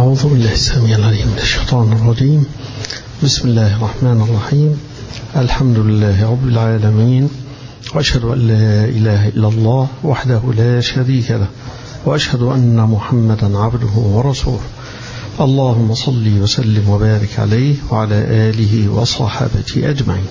أعوذ بالله السميع العليم من الشيطان الرجيم. بسم الله الرحمن الرحيم. الحمد لله رب العالمين، وأشهد أن لا إله إلا الله وحده لا شريك له، وأشهد أن محمدا عبده ورسوله. اللهم صل وسلم وبارك عليه وعلى آله وصحابته أجمعين.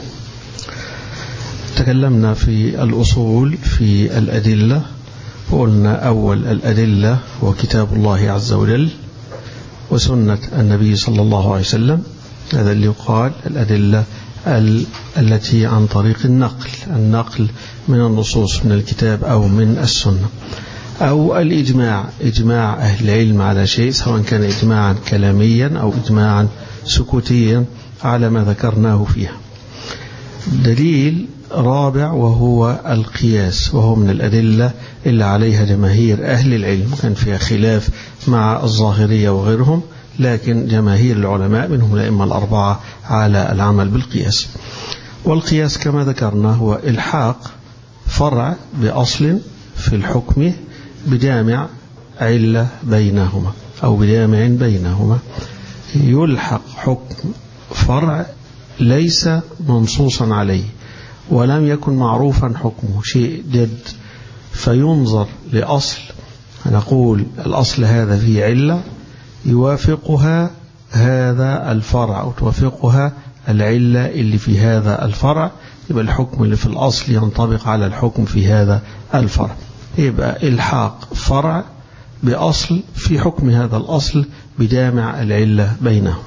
تكلمنا في الأصول في الأدلة، وقلنا أول الأدلة هو كتاب الله عز وجل وسنة النبي صلى الله عليه وسلم. هذا اللي يقال الأدلة التي عن طريق النقل من النصوص من الكتاب أو من السنة، أو الإجماع، إجماع أهل العلم على شيء، سواء كان إجماعا كلاميا أو إجماعا سكوتيا على ما ذكرناه فيها. دليل رابع وهو القياس، وهو من الأدلة اللي عليها جماهير أهل العلم، كان فيها خلاف مع الظاهرية وغيرهم، لكن جماهير العلماء منهم الأئمة الأربعة على العمل بالقياس. والقياس كما ذكرنا هو إلحاق فرع بأصل في الحكم بجامع علة بينهما أو بجامع بينهما. يلحق حكم فرع ليس منصوصا عليه ولم يكن معروفا حكمه، شيء جد، فينظر لأصل، نقول الأصل هذا فيه علة يوافقها هذا الفرع أو توافقها العلة اللي في هذا الفرع، يبقى الحكم اللي في الأصل ينطبق على الحكم في هذا الفرع. يبقى إلحاق فرع بأصل في حكم هذا الأصل بجامع العلة بينهم.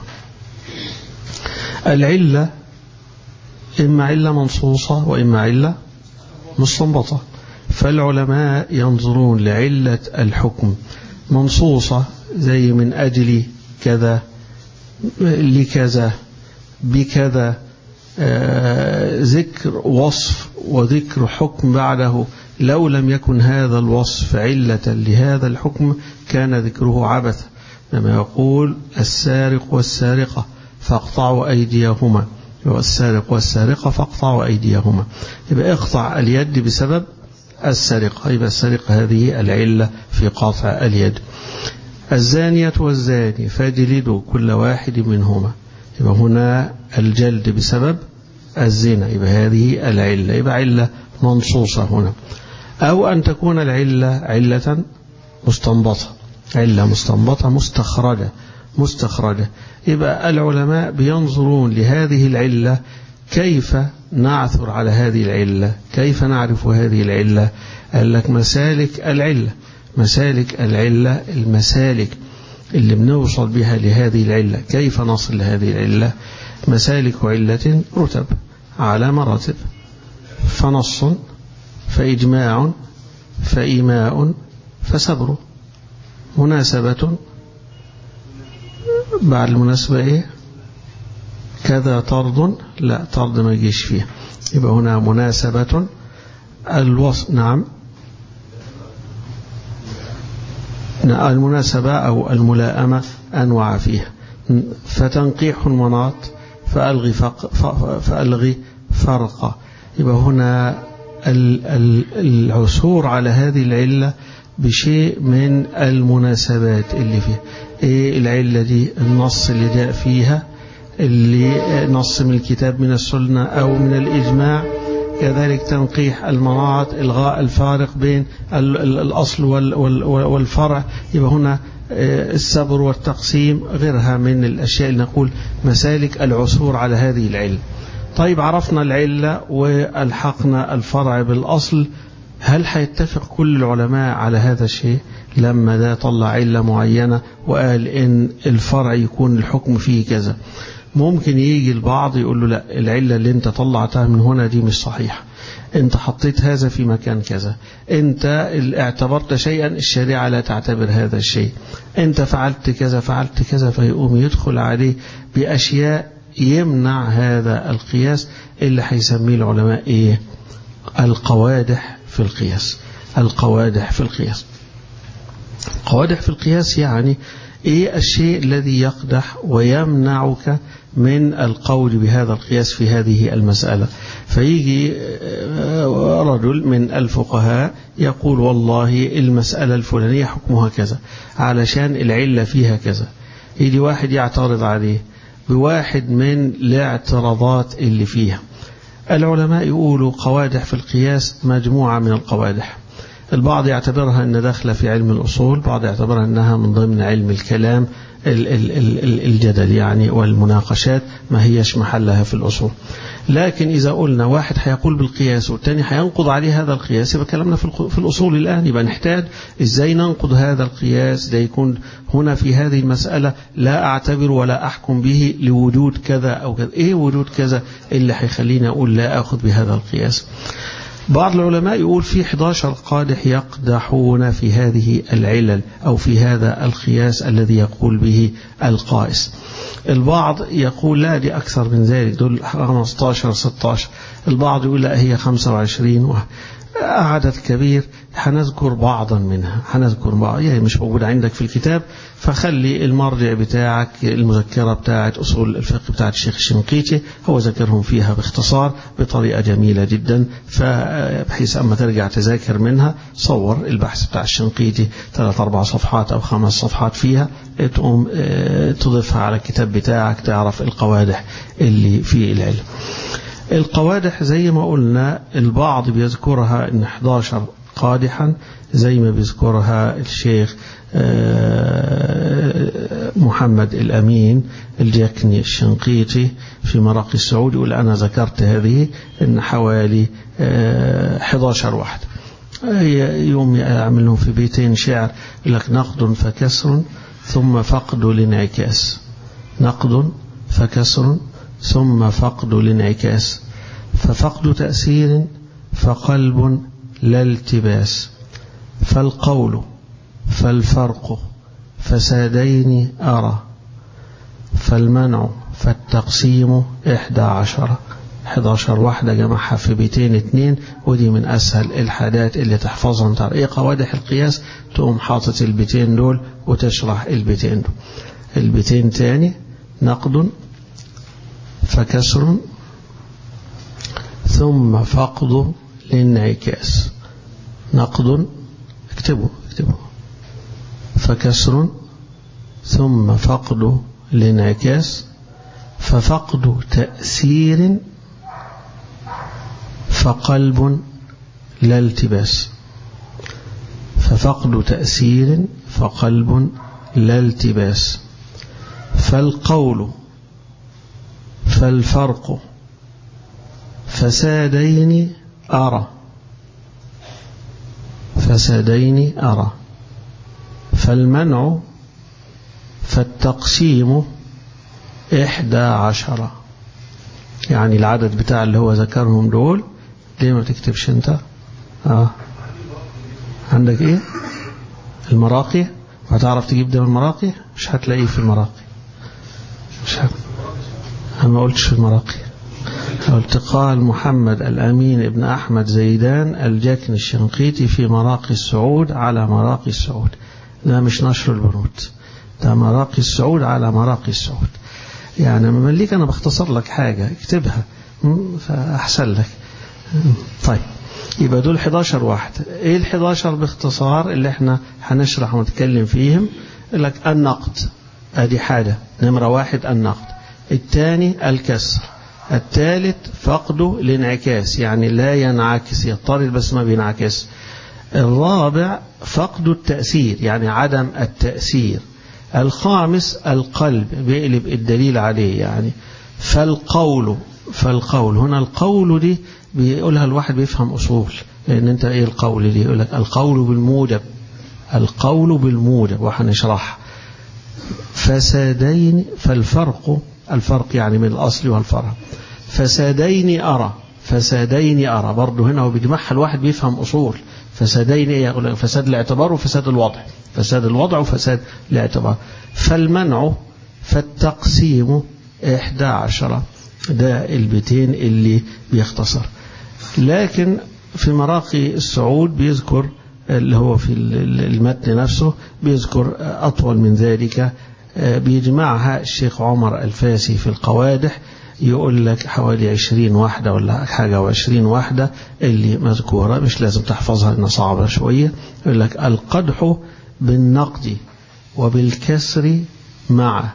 العلة إما علة منصوصة وإما علة مستنبطة، فالعلماء ينظرون لعلة الحكم منصوصة زي من أجل كذا لكذا بكذا، ذكر وصف وذكر حكم بعده، لو لم يكن هذا الوصف علة لهذا الحكم كان ذكره عبث، لما يقول السارق والسارقة فاقطعوا أيديهما، والسارق والسارقة فاقطعوا أيديهما، يبقى اقطع اليد بسبب السرقة، يبقى السرقة هذه العلة في قطع اليد. الزانية والزاني فاجلدوا كل واحد منهما، يبقى هنا الجلد بسبب الزنا، يبقى هذه العلة، يبقى علة منصوصة هنا. أو أن تكون العلة علة مستنبطة، علة مستنبطة مستخرجة، يبقى العلماء بينظرون لهذه العلة كيف نعثر على هذه العلة، كيف نعرف هذه العلة. قال لك مسالك العلة، مسالك العلة، المسالك اللي بنوصل بها لهذه العلة، كيف نصل لهذه العلة. مسالك علة رتب على مراتب، فنص فإجماع فإيماء فسبر. مناسبة بعد المناسبة إيه؟ كذا طرد، لا طرد ما يجيش فيها، يبقى هنا مناسبة الوصف. نعم، المناسبة أو الملائمة أنواع فيها، فتنقيح المناط فألغي فرقة، يبقى هنا العثور على هذه العلة بشيء من المناسبات اللي فيها. إيه العلة دي؟ النص اللي جاء فيها، اللي نص من الكتاب من السنة أو من الإجماع. كذلك تنقيح المناط، إلغاء الفارق بين الأصل والفرع، يبقى هنا السبر والتقسيم، غيرها من الأشياء اللي نقول مسالك العثور على هذه العلة. طيب عرفنا العلة والحقنا الفرع بالأصل، هل هيتفق كل العلماء على هذا الشيء؟ لما ده طلع علة معينة وقال إن الفرع يكون الحكم فيه كذا، ممكن يجي البعض يقول له لا، العلة اللي انت طلعتها من هنا دي مش صحيحة، انت حطيت هذا في مكان كذا، انت اعتبرت شيئا الشريعة لا تعتبر هذا الشيء، انت فعلت كذا فعلت كذا، فيقوم يدخل عليه بأشياء يمنع هذا القياس اللي هيسميه العلماء ايه؟ القوادح في القياس. القوادح في القياس، قوادح في القياس يعني ايه؟ الشيء الذي يقدح ويمنعك من القول بهذا القياس في هذه المسألة. فيجي رجل من الفقهاء يقول والله المسألة الفلانية حكمها كذا علشان العلة فيها كذا، يجي واحد يعترض عليه بواحد من الاعتراضات اللي فيها. العلماء يقولوا قوادح في القياس مجموعة من القوادح، البعض يعتبرها أن داخلة في علم الأصول، بعض يعتبرها أنها من ضمن علم الكلام الجدل يعني والمناقشات، ما هيش محلها في الأصول. لكن إذا قلنا واحد هيقول بالقياس والتاني هينقض عليه هذا القياس، يبقى كلامنا في الأصول الآن، يبقى نحتاج إزاي ننقض هذا القياس ده. يكون هنا في هذه المسألة لا أعتبر ولا أحكم به لوجود كذا أو كذا. إيه وجود كذا اللي هيخليني أقول لا أخذ بهذا القياس؟ بعض العلماء يقول في 11 قادح يقدحون في هذه العلل أو في هذا القياس الذي يقول به القائس. البعض يقول لا دي أكثر من ذلك، دول 15 16. البعض يقول لا هي 25 عدد كبير. هنذكر بعضا منها، هنذكر بعض يعني مش موجود عندك في الكتاب، فخلي المرجع بتاعك المذكرة بتاعت أصول الفقه بتاعت الشيخ الشنقيطي، هو ذكرهم فيها باختصار بطريقة جميلة جدا، فبحيث أما ترجع تذاكر منها صور البحث بتاع الشنقيطي 3-4 صفحات أو 5 صفحات فيها، تقوم تضيفها على الكتاب بتاعك تعرف القوادح اللي في العلم. القوادح زي ما قلنا البعض بيذكرها إن 11 قادحا زي ما بيذكرها الشيخ محمد الأمين الجكني الشنقيطي في مراقي السعود، يقول أنا ذكرت هذه إن حوالي 11 واحد. يوم يعملهم في بيتين شعر يقول لك نقد فكسر ثم فقد الانعكاس، نقد فكسر ثم فقد الانعكاس، ففقد تأثير فقلب لا التباس، فالقول فالفرق فسادين أرى، فالمنع فالتقسيم 11. 11 واحدة جمعها في بيتين 2، ودي من أسهل الحاجات اللي تحفظهم. تعرف إيه قوادح القياس، تقوم حاطط البيتين دول وتشرح البيتين دول. البيتين تاني نقد فكسر ثم فقد الانعكاس، نقد اكتبوا فكسر ثم فقد الانعكاس، ففقد تأثير فقلب لا التباس، ففقد تأثير فقلب لا التباس، فالقول فالفرق فسادين أرى، فسادين أرى، فالمنع فالتقسيم 11. يعني العدد بتاع اللي هو ذكرهم دول. ليه ما تكتبش انت؟ عندك ايه؟ المراقي. هتعرف تجيب ده من المراقي؟ مش هتلاقيه في المراقي. أنا ما قلتش في المراقي، قلت قال محمد الأمين ابن أحمد زيدان الجكني الشنقيطي في مراقي السعود على مراقي السعود. ده مش نشر البنود، ده مراقي السعود على مراقي السعود. يعني ممليك أنا بختصر لك حاجة اكتبها فأحسن لك. طيب يبقى دول 11 واحد. ايه 11 باختصار اللي احنا هنشرح ونتكلم فيهم؟ لك النقد ادي حاجة نمرة 1، النقد. الثاني الكسر. الثالث فقده الانعكاس، يعني لا ينعكس، يضطرد بس ما بينعكس. الرابع فقد التأثير، يعني عدم التأثير. الخامس القلب، بيقلب الدليل عليه يعني. فالقول هنا القول دي بيقولها الواحد بيفهم أصول، لأن أنت إيه القول دي؟ يقول لك القول بالموجب، القول بالموجب وحنشرح. فسادين فالفرق، الفرق يعني من الأصل والفرع. فسادين أرى، فسادين أرى برضه هنا وبيجمعها الواحد بيفهم أصول. فسادين يقول فساد الاعتبار وفساد الوضع، فساد الوضع وفساد الاعتبار. فالمنع فالتقسيم 11. ده البيتين اللي بيختصر. لكن في مراقي السعود بيذكر اللي هو في المتن نفسه بيذكر أطول من ذلك، بيجمعها الشيخ عمر الفاسي في القوادح، يقول لك حوالي 20 واحدة ولا حاجة و20 واحدة اللي مذكورة، مش لازم تحفظها إنها صعبة شوية. يقول لك القدح بالنقد وبالكسر مع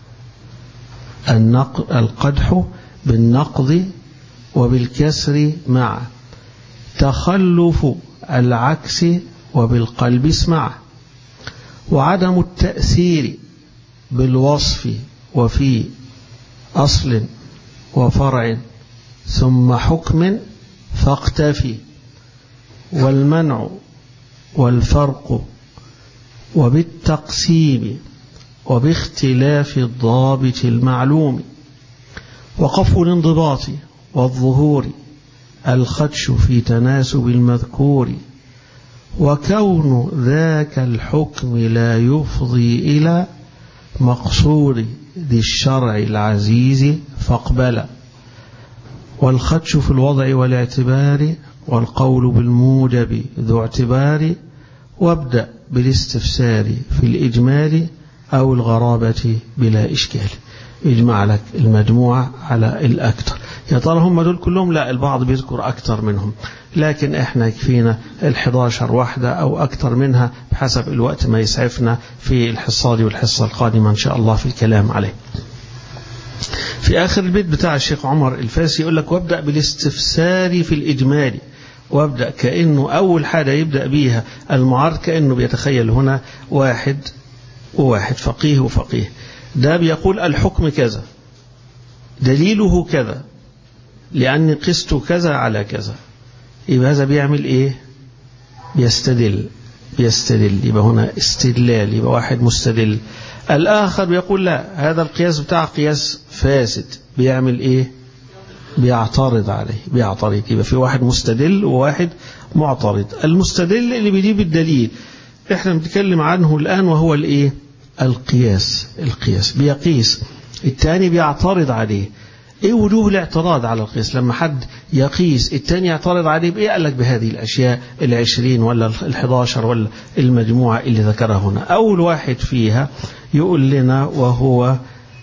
القدح بالنقض وبالكسر مع تخلف العكس وبالقلب اسمع وعدم التأثير بالوصف وفي أصل وفرع ثم حكم فاقتفي والمنع والفرق وبالتقسيم وباختلاف الضابط المعلوم وقف الانضباط والظهور الخدش في تناسب المذكور وكون ذاك الحكم لا يفضي إلى مقصود ذي الشرع العزيز فاقبل والخدش في الوضع والاعتبار والقول بالموجب ذو اعتبار وابدأ بالاستفسار في الإجمال أو الغرابة بلا إشكال. يجمع لك المجموعة على الأكثر. يا ترى هم دول كلهم؟ لا، البعض بيذكر أكثر منهم، لكن إحنا يكفينا 11 واحدة أو أكثر منها بحسب الوقت ما يسعفنا في الحصة دي والحصة القادمة إن شاء الله في الكلام عليه. في آخر البيت بتاع الشيخ عمر الفاسي يقول لك وابدأ بالاستفسار في الإجمال، وابدأ كأنه أول حاجة يبدأ بيها المعارض، كأنه بيتخيل هنا واحد وواحد، فقيه وفقيه، ده بيقول الحكم كذا دليله كذا لأني قست كذا على كذا، يبقى هذا بيعمل إيه؟ بيستدل، يبقى هنا استدلال، يبقى واحد مستدل. الآخر بيقول لا، هذا القياس بتاع قياس فاسد، بيعمل إيه؟ بيعترض عليه، يبقى في واحد مستدل وواحد معترض. المستدل اللي بيجيب الدليل احنا بنتكلم عنه الآن، وهو الإيه؟ القياس بيقيس. الثاني بيعترض عليه. ايه وجوه الاعتراض على القياس؟ لما حد يقيس الثاني يعترض عليه بإيه؟ قال لك بهذه الأشياء 20 ولا 11 ولا المجموعة اللي ذكرها هنا. أول واحد فيها يقول لنا، وهو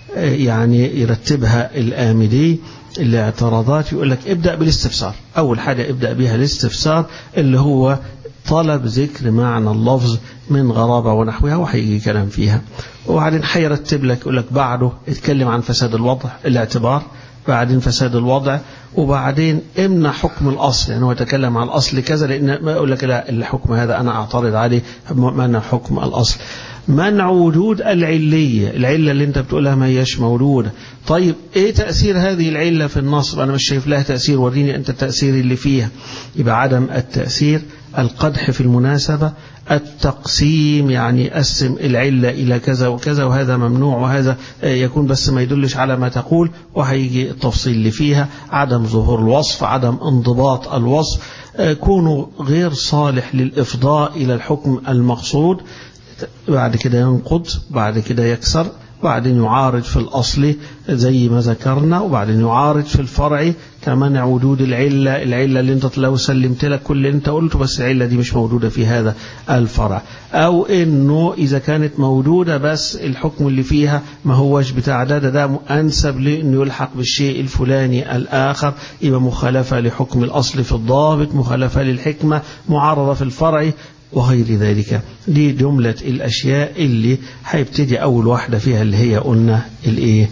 يعني يرتبها الآمدي الاعتراضات، يقول لك ابدأ بالاستفسار. أول حاجة ابدأ بها الاستفسار، اللي هو طلب ذكر معنى اللفظ من غرابة ونحوها، وحيجي كلام فيها. وبعدين حيرتب لك، يقول لك بعده اتكلم عن فساد الوضع الاعتبار، بعدين فساد الوضع، وبعدين امنع حكم الأصل، يعني هو يتكلم عن الأصل كذا، لأن ما يقول لك لا، الحكم هذا أنا أعترض عليه، منع حكم الأصل. منع وجود العلة اللي انت بتقولها ما هيش موجودة. طيب ايه تأثير هذه العلة في النصب؟ انا مش شايف لها تأثير، وريني انت التأثير اللي فيها. يبقى عدم التأثير، القدح في المناسبة، التقسيم يعني قسم العلة إلى كذا وكذا، وهذا ممنوع وهذا يكون بس ما يدلش على ما تقول، وهيجي التفصيل اللي فيها. عدم ظهور الوصف، عدم انضباط الوصف، كونه غير صالح للإفضاء إلى الحكم المقصود. بعد كده ينقض، بعد كده يكسر، بعدين يعارض في الأصل زي ما ذكرنا، وبعدين يعارض في الفرع كمنع وجود العلة اللي انت لو سلمت لك كل اللي انت قلته، بس العلة دي مش موجودة في هذا الفرع، أو إنه إذا كانت موجودة بس الحكم اللي فيها ما هوش بتاع ده أنسب لأنه يلحق بالشيء الفلاني الآخر، يبقى مخالفة لحكم الأصل في الضابط، مخالفة للحكمة، معارضة في الفرع وغير ذلك. دي جملة الأشياء اللي هيبتدي أول واحدة فيها، اللي هي قلنا الإيه؟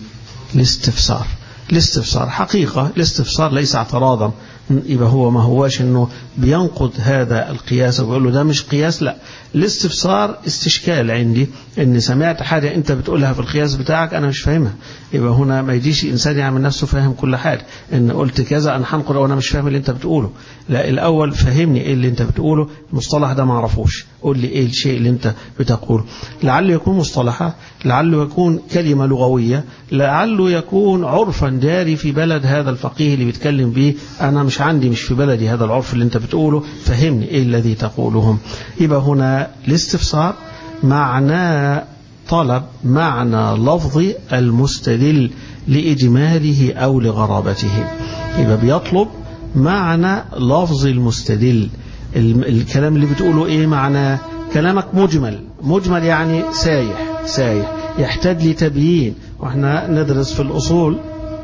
الاستفسار. حقيقة الاستفسار ليس اعتراضا، يبقى هو ما هواش انه بينقض هذا القياس ويقول له ده مش قياس، لا، الاستفسار استشكال عندي ان سمعت حاجة انت بتقولها في القياس بتاعك انا مش فاهمها. يبقى هنا ما يجيش انسان يعمل نفسه فاهم كل حاجة، ان قلت كذا انا هنقل وانا مش فاهم اللي انت بتقوله. لا، الاول فهمني ايه اللي انت بتقوله، المصطلح ده ما اعرفوش، قول لي ايه الشيء اللي انت بتقوله. لعله يكون مصطلحة، لعله يكون كلمة لغوية، لعله يكون عرفا جاري في بلد هذا الفقيه اللي بيتكلم به، انا مش في بلدي هذا العرف اللي انت بتقوله، فهمني ايه الذي تقولهم. يبقى هنا الاستفسار معنى طلب معنى لفظ المستدل لإجماله أو لغرابته. يبقى بيطلب معنى لفظ المستدل. الكلام اللي بتقوله ايه معناه؟ كلامك مجمل يعني سايح يحتاج لتبيين. واحنا ندرس في الأصول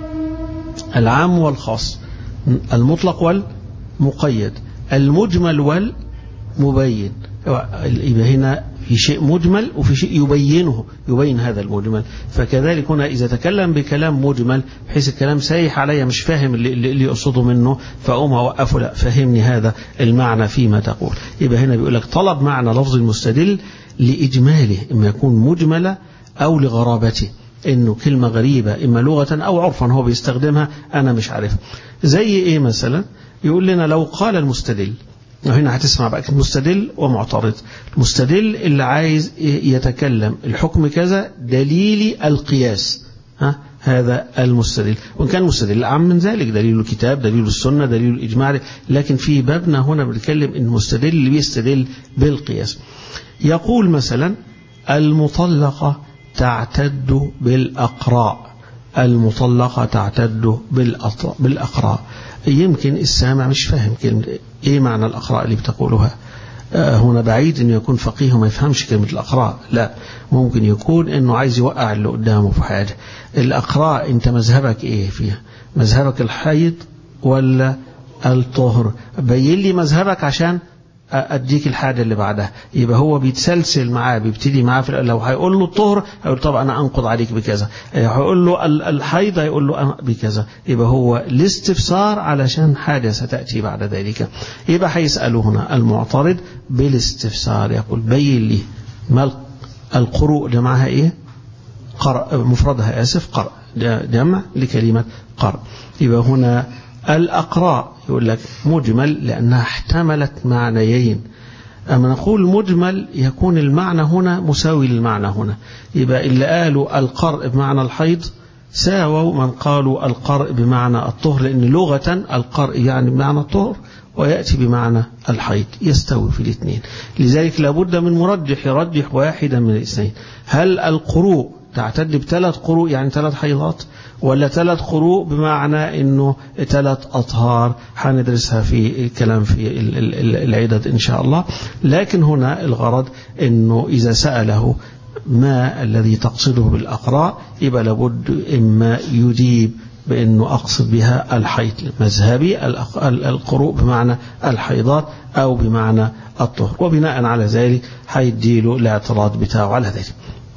العام والخاص، المطلق والمقيد، المجمل والمبين. يبقى هنا في شيء مجمل وفي شيء يبين هذا المجمل. فكذلك هنا إذا تكلم بكلام مجمل بحيث الكلام سايح علي مش فاهم اللي يقصده منه، فأقوم أوقفه، لا فهمني هذا المعنى فيما تقول. يبقى هنا بيقول لك طلب معنى لفظ المستدل لإجماله، إما يكون مجملة أو لغرابته، إنه كلمة غريبة إما لغة أو عرفا هو بيستخدمها أنا مش عارفها. زي إيه مثلا؟ يقول لنا لو قال المستدل، وهنا هتسمع بقى مستدل ومعترض. المستدل اللي عايز يتكلم الحكم كذا دليل القياس، هذا المستدل. وإن كان مستدل أعم من ذلك، دليل الكتاب، دليل السنة، دليل الإجماع، لكن في بابنا هنا بنتكلم إن المستدل اللي بيستدل بالقياس. يقول مثلا المطلقة تعتد بالأقراء، المطلقة تعتد بالأقراء. يمكن السامع مش فاهم كلمة ايه معنى الأقراء اللي بتقولها هنا، بعيد انه يكون فقيه وما يفهمش كلمة الأقراء، لا، ممكن يكون انه عايز يوقع اللي قدامه في حاجة. الأقراء انت مذهبك ايه فيها؟ مذهبك الحيض ولا الطهر؟ بين لي مذهبك عشان أديك الحاجة اللي بعدها. يبقى هو بيتسلسل معاه، بيبتدي معاه لو هيقول له الطهر هيقول طب أنا أنقض عليك بكذا، هيقول له الحيض هيقول له أنا بكذا. يبقى هو الاستفسار علشان حاجة ستأتي بعد ذلك. يبقى هيسأله هنا المعترض بالاستفسار، يقول بين لي ما القروء جمعها إيه؟ قرء، مفردها آسف قرء، جمع لكلمة قرء. يبقى هنا الأقراء يقول لك مجمل لأنها احتملت معنيين. أما نقول مجمل يكون المعنى هنا مساوي للمعنى هنا. يبقى اللي قالوا القرء بمعنى الحيض ساووا من قالوا القرء بمعنى الطهر، لأن لغة القرء يعني بمعنى الطهر ويأتي بمعنى الحيض، يستوي في الاثنين. لذلك لابد من مرجح يرجح واحدا من الاثنين. هل القروء تعتد بثلاث قروء يعني 3 حيضات، ولا 3 قروء بمعنى انه 3 أطهار؟ هندرسها في الكلام في العدد ان شاء الله. لكن هنا الغرض انه اذا سأله ما الذي تقصده بالأقراء يبقى لابد اما يجيب بأنه أقصد بها الحيض مذهبي، القروء بمعنى الحيضات أو بمعنى الطهر، وبناء على ذلك هيديله الاعتراض بتاعه على ذلك.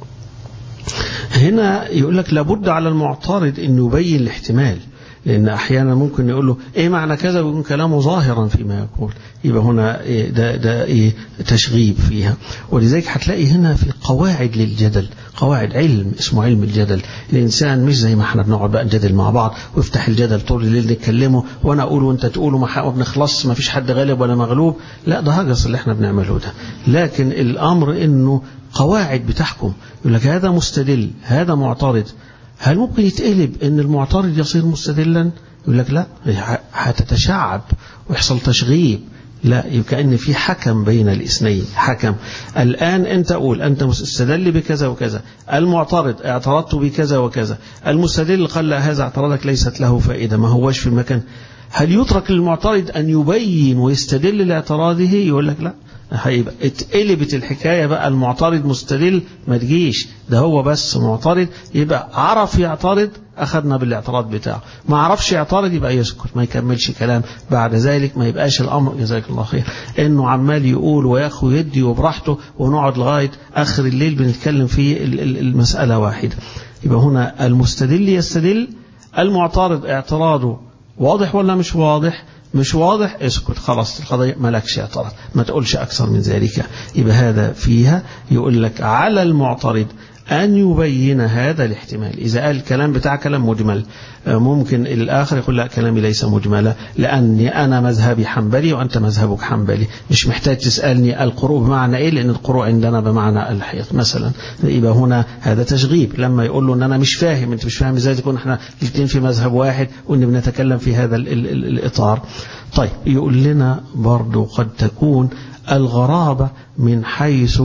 هنا يقول لك لابد على المعترض أنه يبين الاحتمال، لأن أحيانا ممكن يقول له إيه معنى كذا ويكون كلامه ظاهرا فيما يقول. يبقى هنا ده تشغيب فيها. ولذلك هتلاقي هنا في قواعد للجدل، قواعد علم اسمه علم الجدل. الإنسان مش زي ما احنا بنقعد بقى نجادل مع بعض ويفتح الجدل طول الليل نتكلمه وأنا أقول وأنت تقول وما بنخلص، ما فيش حد غالب ولا مغلوب، لا ده هجس اللي احنا بنعمله ده. لكن الأمر إنه قواعد بتحكم. يقول لك هذا مستدل هذا معترض، هل ممكن يتقلب ان المعترض يصير مستدلا؟ يقول لك لا، هتتشعب ويحصل تشغيب. لا، يبقى ان في حكم بين الاثنين، حكم. الآن انت قول انت مستدل بكذا وكذا، المعترض اعترضت بكذا وكذا، المستدل قال لا هذا اعتراضك ليست له فائدة، ما هوش في المكان. هل يترك للمعترض ان يبين ويستدل لاعتراضه؟ يقول لك لا، هيبقى اتقلبت الحكاية بقى، المعترض مستدل ما تجيش، ده هو بس معترض. يبقى عرف يعترض أخذنا بالاعتراض بتاعه، ما عرفش يعترض يبقى يسكت ما يكملش كلام. بعد ذلك ما يبقاش الأمر جزاك الله خير إنه عمال يقول وياخو يدي وبراحته ونقعد لغاية آخر الليل بنتكلم في المسألة واحدة. يبقى هنا المستدل يستدل، المعترض اعتراضه واضح ولا مش واضح؟ مش واضح اسكت خلاص، القضية مالكش اعتراض، ما تقولش أكثر من ذلك. يبقى هذا فيها يقول لك على المعترض أن يبين هذا الاحتمال. إذا قال الكلام بتاع كلام مجمل، ممكن الآخر يقول لا كلامي ليس مجملا لأني أنا مذهبي حنبلي وأنت مذهبك حنبلي، مش محتاج تسألني القروء بمعنى إيه لأن القروء عندنا بمعنى الحيض مثلا. يبقى هنا هذا تشغيب، لما يقول له أن أنا مش فاهم، أنت مش فاهم إزاي تكون احنا الاثنين في مذهب واحد وأن بنتكلم في هذا الإطار. طيب يقول لنا برضو قد تكون الغرابة من حيث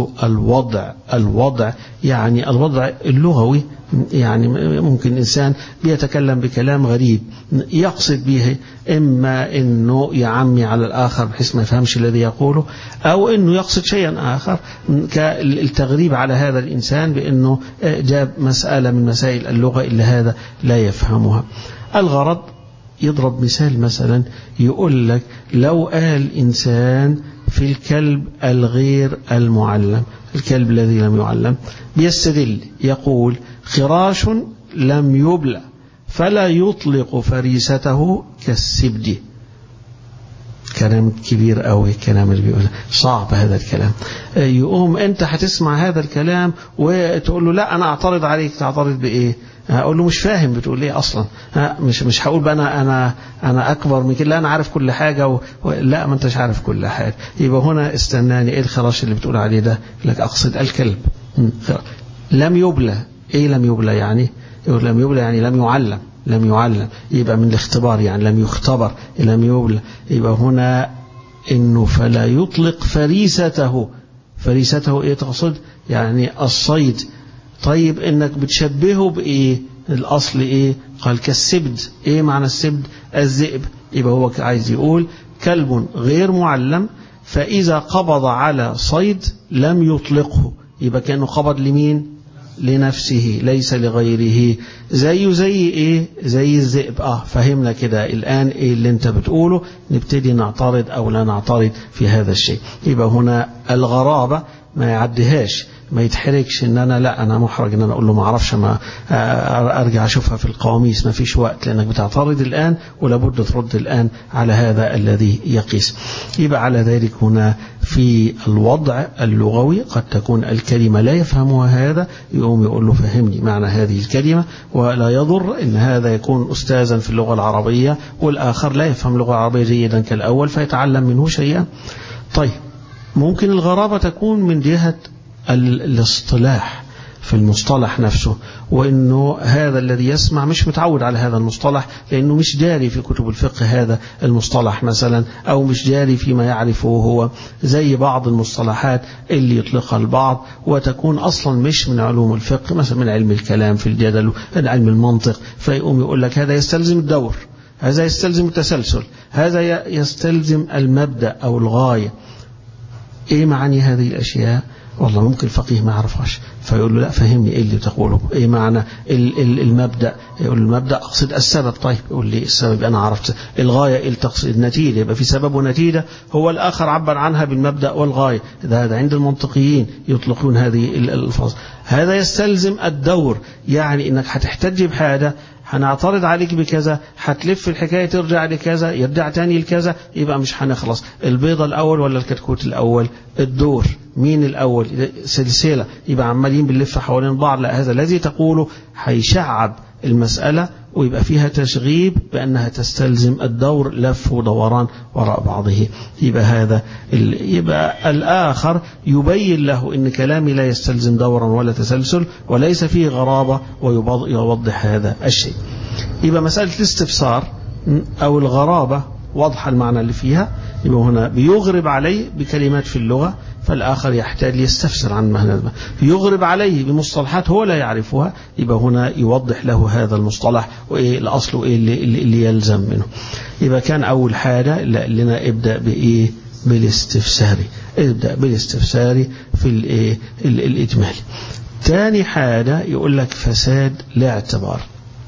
الوضع يعني الوضع اللغوي، يعني ممكن إنسان بيتكلم بكلام غريب يقصد به إما أنه يعمي على الآخر بحيث ما يفهمش الذي يقوله، أو أنه يقصد شيئا آخر كالتغريب على هذا الإنسان بأنه جاب مسألة من مسائل اللغة إلا هذا لا يفهمها. الغرض يضرب مثال مثلا يقول لك لو قال إنسان في الكلب الغير المعلم، الكلب الذي لم يعلم، بيستدل يقول خراش لم يبلى فلا يطلق فريسته كالسبد. كلام كبير قوي الكلام اللي بيقوله، صعب هذا الكلام. يقوم انت هتسمع هذا الكلام وتقول له لا انا اعترض عليك، تعترض بايه؟ اقول له مش فاهم بتقول ايه اصلا. مش هقول بقى انا اكبر من كده، لا انا عارف كل حاجه لا ما انتش عارف كل حاجه. يبقى هنا استناني، ايه الخراش اللي بتقول عليه ده؟ لك اقصد الكلب. لم يبلى، ايه لم يبلى يعني؟ يقول لم يبلى يعني لم يعلم، لم يعلم، يبقى من الاختبار يعني لم يختبر، لم يبلى. يبقى هنا انه فلا يطلق فريسته. فريسته ايه تقصد؟ يعني الصيد. طيب انك بتشبهه بايه؟ الاصل ايه؟ قال كالسبد. ايه معنى السبد؟ الذئب. يبقى هو عايز يقول كلب غير معلم فاذا قبض على صيد لم يطلقه، يبقى كانه قبض لمين؟ لنفسه ليس لغيره. زي ايه؟ زي الذئب. فهمنا كده الآن ايه اللي انت بتقوله، نبتدي نعترض او لا نعترض في هذا الشيء. يبقى هنا الغرابة ما يعديهاش، ما يتحركش ان انا لا انا محرج ان انا اقول له ما اعرفش، ما ارجع اشوفها في القواميس، ما فيش وقت، لانك بتعترض الان ولابد ترد الان على هذا الذي يقيس. يبقى على ذلك هنا في الوضع اللغوي قد تكون الكلمة لا يفهمها هذا، يقوم يقول له فهمني معنى هذه الكلمة. ولا يضر ان هذا يكون استاذا في اللغة العربية والاخر لا يفهم اللغة العربية جيدا كالاول فيتعلم منه شيئا. طيب ممكن الغرابة تكون من جهة الاصطلاح في المصطلح نفسه، وانه هذا الذي يسمع مش متعود على هذا المصطلح، لانه مش جاري في كتب الفقه هذا المصطلح مثلا، او مش جاري فيما يعرفه هو، زي بعض المصطلحات اللي يطلقها البعض وتكون اصلا مش من علوم الفقه، مثلا من علم الكلام في الجدل، من علم المنطق، فيقوم يقول لك هذا يستلزم الدور، هذا يستلزم التسلسل، هذا يستلزم المبدأ او الغاية. ايه معاني هذه الاشياء؟ والله ممكن الفقيه ما يعرفهاش، فيقول له لا فهمني ايه اللي تقوله، ايه معنى المبدأ؟ يقول المبدأ اقصد السبب. طيب يقول لي السبب انا عرفت، الغاية ايه تقصد؟ النتيجة. يبقى في سبب ونتيجة، هو الاخر عبر عنها بالمبدأ والغاية. هذا عند المنطقيين يطلقون هذه الالفاظ. هذا يستلزم الدور، يعني انك هتحتج بحاجة، هنعترض عليك بكذا، هتلف الحكاية ترجع لكذا، يرجع تاني لكذا، يبقى مش هنخلص. البيضة الأول ولا الكتكوت الأول؟ الدور. مين الأول؟ سلسلة، يبقى عمالين بنلف حوالين بعض. لا، هذا الذي تقوله هيشعب المسألة ويبقى فيها تشغيب بأنها تستلزم الدور، لف ودوران وراء بعضه. يبقى هذا يبقى الآخر يبين له إن كلامي لا يستلزم دورا ولا تسلسل وليس فيه غرابة، ويوضح هذا الشيء. يبقى مسألة الاستفسار أو الغرابة واضحة المعنى اللي فيها. يبقى هنا بيغرب عليه بكلمات في اللغة، فالآخر يحتاج يستفسر عن معنى، يغرب عليه بمصطلحات هو لا يعرفها، يبقى هنا يوضح له هذا المصطلح وإيه الأصل وإيه اللي يلزم منه. يبقى كان أول حاجة لنا ابدأ بإيه؟ بالاستفسار. ابدأ بالاستفسار في الإجمالي. تاني حاجة يقول لك فساد الاعتبار.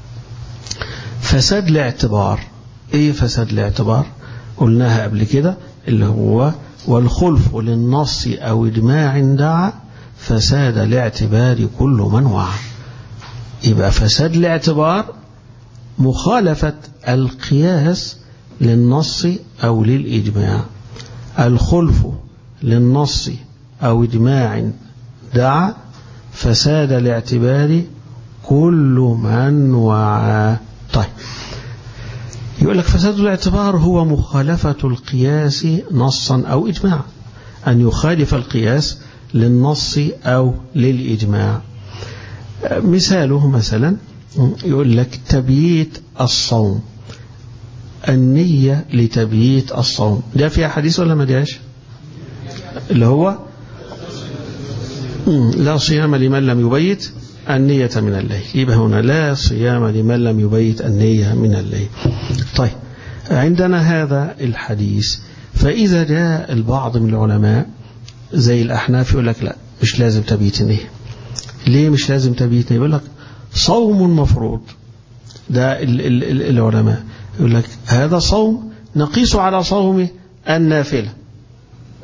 فساد الاعتبار ايه؟ فساد الاعتبار قلناها قبل كده، اللي هو والخلف للنص او اجماع دعا فساد الاعتبار كل من وعى. يبقى فساد الاعتبار مخالفة القياس للنص او للاجماع. الخلف للنص او اجماع دعا فساد الاعتبار كل من وعى. طيب يقول لك فساد الاعتبار هو مخالفة القياس نصا أو إجماعا، أن يخالف القياس للنص أو للإجماع. مثاله مثلا يقول لك تبييت الصوم، النية لتبييت الصوم، ده فيها حديث ولا ما جاش؟ اللي هو لا صيام لمن لم يبيت النية من الليل. يبقى هنا لا صيام لمن لم يبيت النية من الليل. طيب عندنا هذا الحديث، فإذا جاء البعض من العلماء زي الأحناف يقول لك لا مش لازم تبيت النية. ليه مش لازم تبيت النية؟ يقول لك صوم مفروض. ده العلماء يقول لك هذا صوم نقيس على صوم النافلة.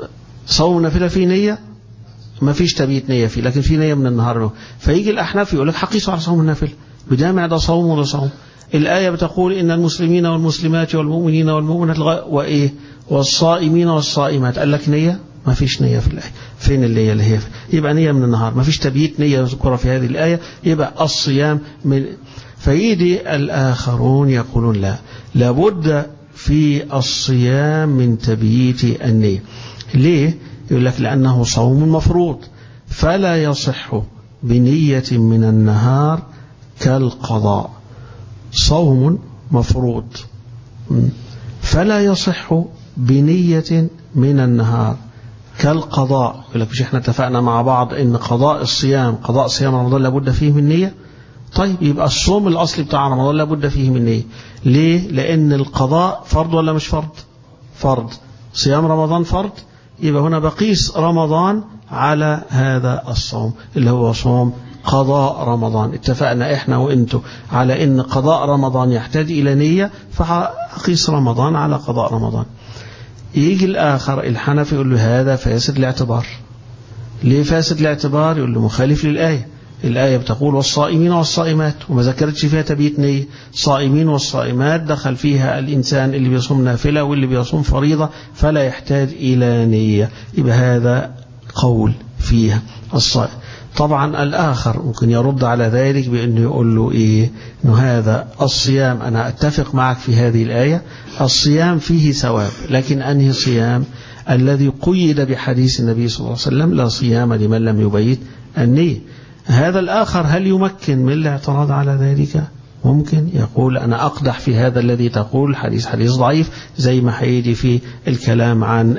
صوم النافلة فيه نية ما فيش تبيت نية فيه، لكن فيه نية من النهار له. فيجي الأحناف يقول لك حقيسوا على صوم النافلة بجامع ده صوم وده صوم. الآية بتقول إن المسلمين والمسلمات والمؤمنين والمؤمنات وإيه والصائمين والصائمات، قال لك نية ما فيش نية في الآية. فين النية اللي هي يبقى نية من النهار، ما فيش تبيت نية يذكرها في هذه الآية، يبقى الصيام من. فيجي الآخرون يقولون لا، لابد في الصيام من تبييت النية. ليه؟ يقول لك لأنه صوم مفروض فلا يصح بنية من النهار كالقضاء. صوم مفروض فلا يصح بنية من النهار كالقضاء. يقول لك مش احنا اتفقنا مع بعض ان قضاء الصيام قضاء صيام رمضان لابد فيه من نية؟ طيب يبقى الصوم الأصلي بتاع رمضان لابد فيه من نية. ليه؟ لأن القضاء فرض ولا مش فرض؟ فرض. صيام رمضان فرض، يبقى هنا بقيس رمضان على هذا الصوم اللي هو صوم قضاء رمضان. اتفقنا احنا وانتوا على ان قضاء رمضان يحتاج الى نية، فقيس رمضان على قضاء رمضان. يجي الآخر الحنفي يقول له هذا فاسد الاعتبار. ليه فاسد الاعتبار؟ يقول له مخالف للآية. الآية بتقول والصائمين والصائمات، وما ذكرتش فيها تبيت نية. صائمين والصائمات دخل فيها الإنسان اللي بيصوم نافلة واللي بيصوم فريضة فلا يحتاج إلى نية، يبقى هذا قول فيها الصائم. طبعا الآخر ممكن يرد على ذلك بأنه يقول له إيه؟ إنه هذا الصيام أنا أتفق معك في هذه الآية، الصيام فيه ثواب، لكن أنهي صيام؟ الذي قيد بحديث النبي صلى الله عليه وسلم لا صيام لمن لم يبيت النية. هذا الآخر هل يمكن من الاعتراض على ذلك؟ ممكن يقول أنا أقدح في هذا الذي تقول حديث ضعيف، زي ما هيجي في الكلام عن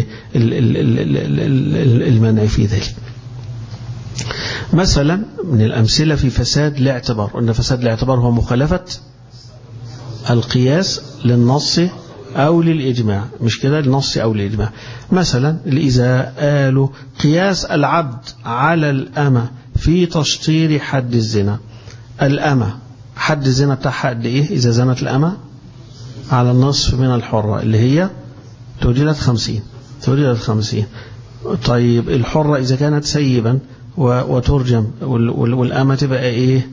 المنع في ذلك. مثلا من الأمثلة في فساد الاعتبار، أن فساد الاعتبار هو مخالفة القياس للنص أو للإجماع، مش كده؟ النص أو الإجماع. مثلا إذا قالوا قياس العبد على الأمة في تشطير حد الزنا. الأمة حد الزنا بتاعها قد إيه؟ إذا زنت الأمة على النصف من الحرة اللي هي توجدت 50. طيب الحرة إذا كانت سيبا وترجم والأمة تبقى إيه؟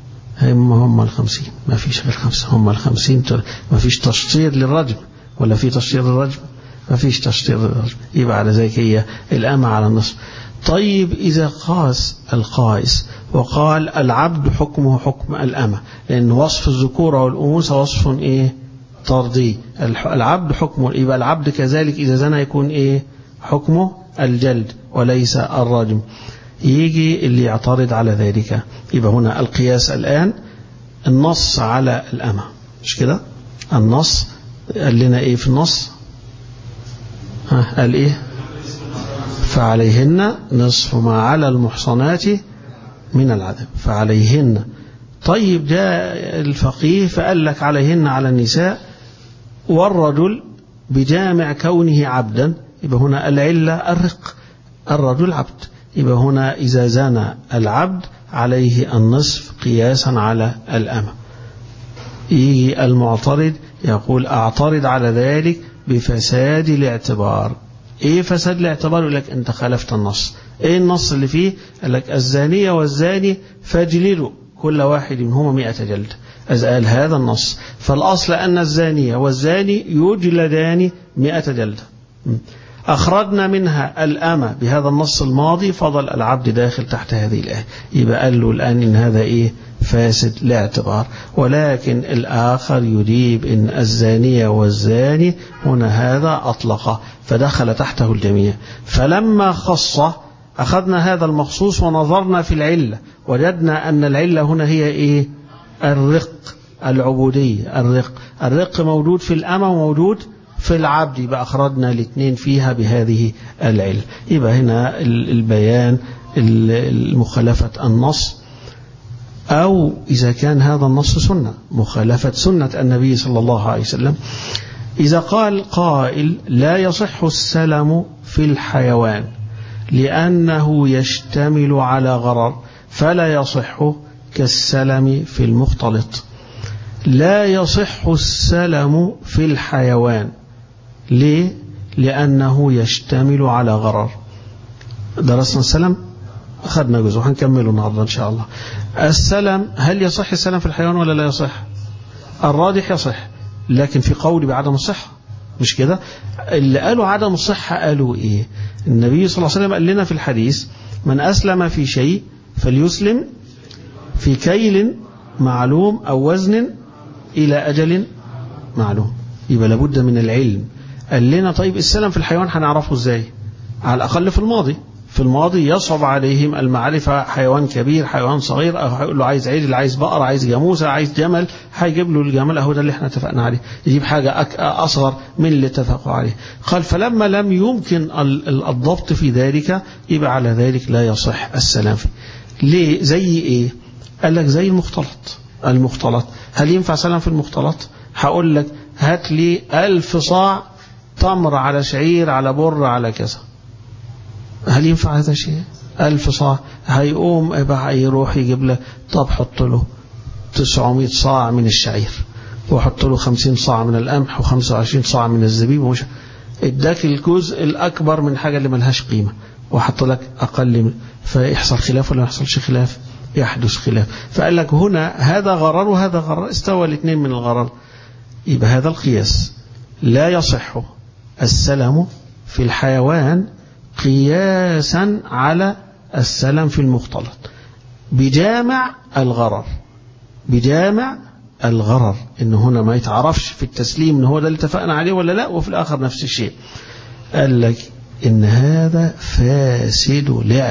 هم 50، ما فيش غير 5، هم 50. ما فيش تشطير للرجم ولا في تشطير للرجم؟ ما فيش تشطير للرجم، يبقى على ذلك هي الأمة على النصف. طيب إذا قاس القائس وقال العبد حكمه حكم الأمة، لأن وصف الذكورة والأنوثة وصف إيه؟ طردي. العبد حكمه، يبقى العبد كذلك إذا زنى يكون إيه؟ حكمه الجلد وليس الرجم. يجي اللي يعترض على ذلك، يبقى هنا القياس الآن النص على الأمة، مش كده؟ النص قال لنا إيه في النص؟ قال إيه؟ فعليهن نصف ما على المحصنات من العذاب، فعليهن. طيب جاء الفقيه فقال لك عليهن على النساء، والرجل بجامع كونه عبدا، يبقى هنا العلة الرق، الرجل عبد، يبقى هنا إذا زنى العبد عليه النصف قياسا على الأمة. يجي المعترض يقول أعترض على ذلك بفساد الاعتبار. إيه فساد الاعتبار؟ يقول لك أنت خالفت النص. إيه النص اللي فيه؟ قال لك الزانية والزاني فاجلدوا كل واحد منهما 100 جلد. قال هذا النص، فالأصل أن الزانية والزاني يجلدان 100 جلدة. أخرجنا منها الأمة بهذا النص الماضي، فضل العبد داخل تحت هذه الآية، يبقى قال له الآن إن هذا إيه؟ فاسد الاعتبار. ولكن الآخر يجيب إن الزانية والزاني هنا هذا أطلقه فدخل تحته الجميع، فلما خصه أخذنا هذا المخصوص ونظرنا في العلة، وجدنا أن العلة هنا هي إيه؟ الرق، العبودية. الرق موجود في الأمة وموجود في العبد، يبقى أخرجنا الاثنين فيها بهذه العلة. يبقى هنا البيان المخالفة النص، أو إذا كان هذا النص سنة، مخالفة سنة النبي صلى الله عليه وسلم. إذا قال قائل لا يصح السلم في الحيوان لأنه يشتمل على غرر فلا يصح كالسلم في المختلط. لا يصح السلم في الحيوان. ليه؟ لأنه يشتمل على غرر. درسنا السلام، أخذنا جزء وهنكمله النهارده إن شاء الله. السلام، هل يصح السلام في الحيوان ولا لا يصح؟ الراجح يصح، لكن في قول بعدم الصحة، مش كده؟ اللي قالوا عدم الصحة قالوا إيه؟ النبي صلى الله عليه وسلم قال لنا في الحديث: من أسلم في شيء فليسلم في كيل معلوم أو وزن إلى أجل معلوم. يبقى لابد من العلم. قال لنا طيب السلام في الحيوان هنعرفه إزاي؟ على الأقل في الماضي يصعب عليهم المعرفة، حيوان كبير حيوان صغير، هيقول له عايز عجل، عايز بقرة، عايز جاموسة، عايز جمل، هيجيب له الجمل، اهو ده اللي احنا اتفقنا عليه، يجيب حاجة أصغر من اللي اتفقوا عليه. قال فلما لم يمكن الضبط في ذلك يبقى على ذلك لا يصح السلام فيه. ليه؟ زي ايه؟ قال لك زي المختلط. هل ينفع سلام في المختلط؟ هقول لك هات لي 1000 صاع تمر على شعير على بر على كذا، هل ينفع هذا شيء؟ 1000 صاع. هيقوم بقى يروح يجيب له، طب حط له 900 صاع من الشعير، وحط له 50 صاع من القمح، و25 صاع من الزبيب، ومش اداك الجزء الأكبر من حاجة اللي ملهاش قيمة، وحط لك أقل من، فيحصل خلاف ولا ما يحصلش خلاف؟ يحدث خلاف. فقال لك هنا هذا غرر وهذا غرر، استوى الاثنين من الغرر. يبقى هذا القياس لا يصح السلام في الحيوان قياسا على السلام في المختلط بجامع الغرر، إن هنا ما يتعرفش في التسليم إن هو ده اللي اتفقنا عليه ولا لا، وفي الآخر نفس الشيء. قال لك إن هذا فاسد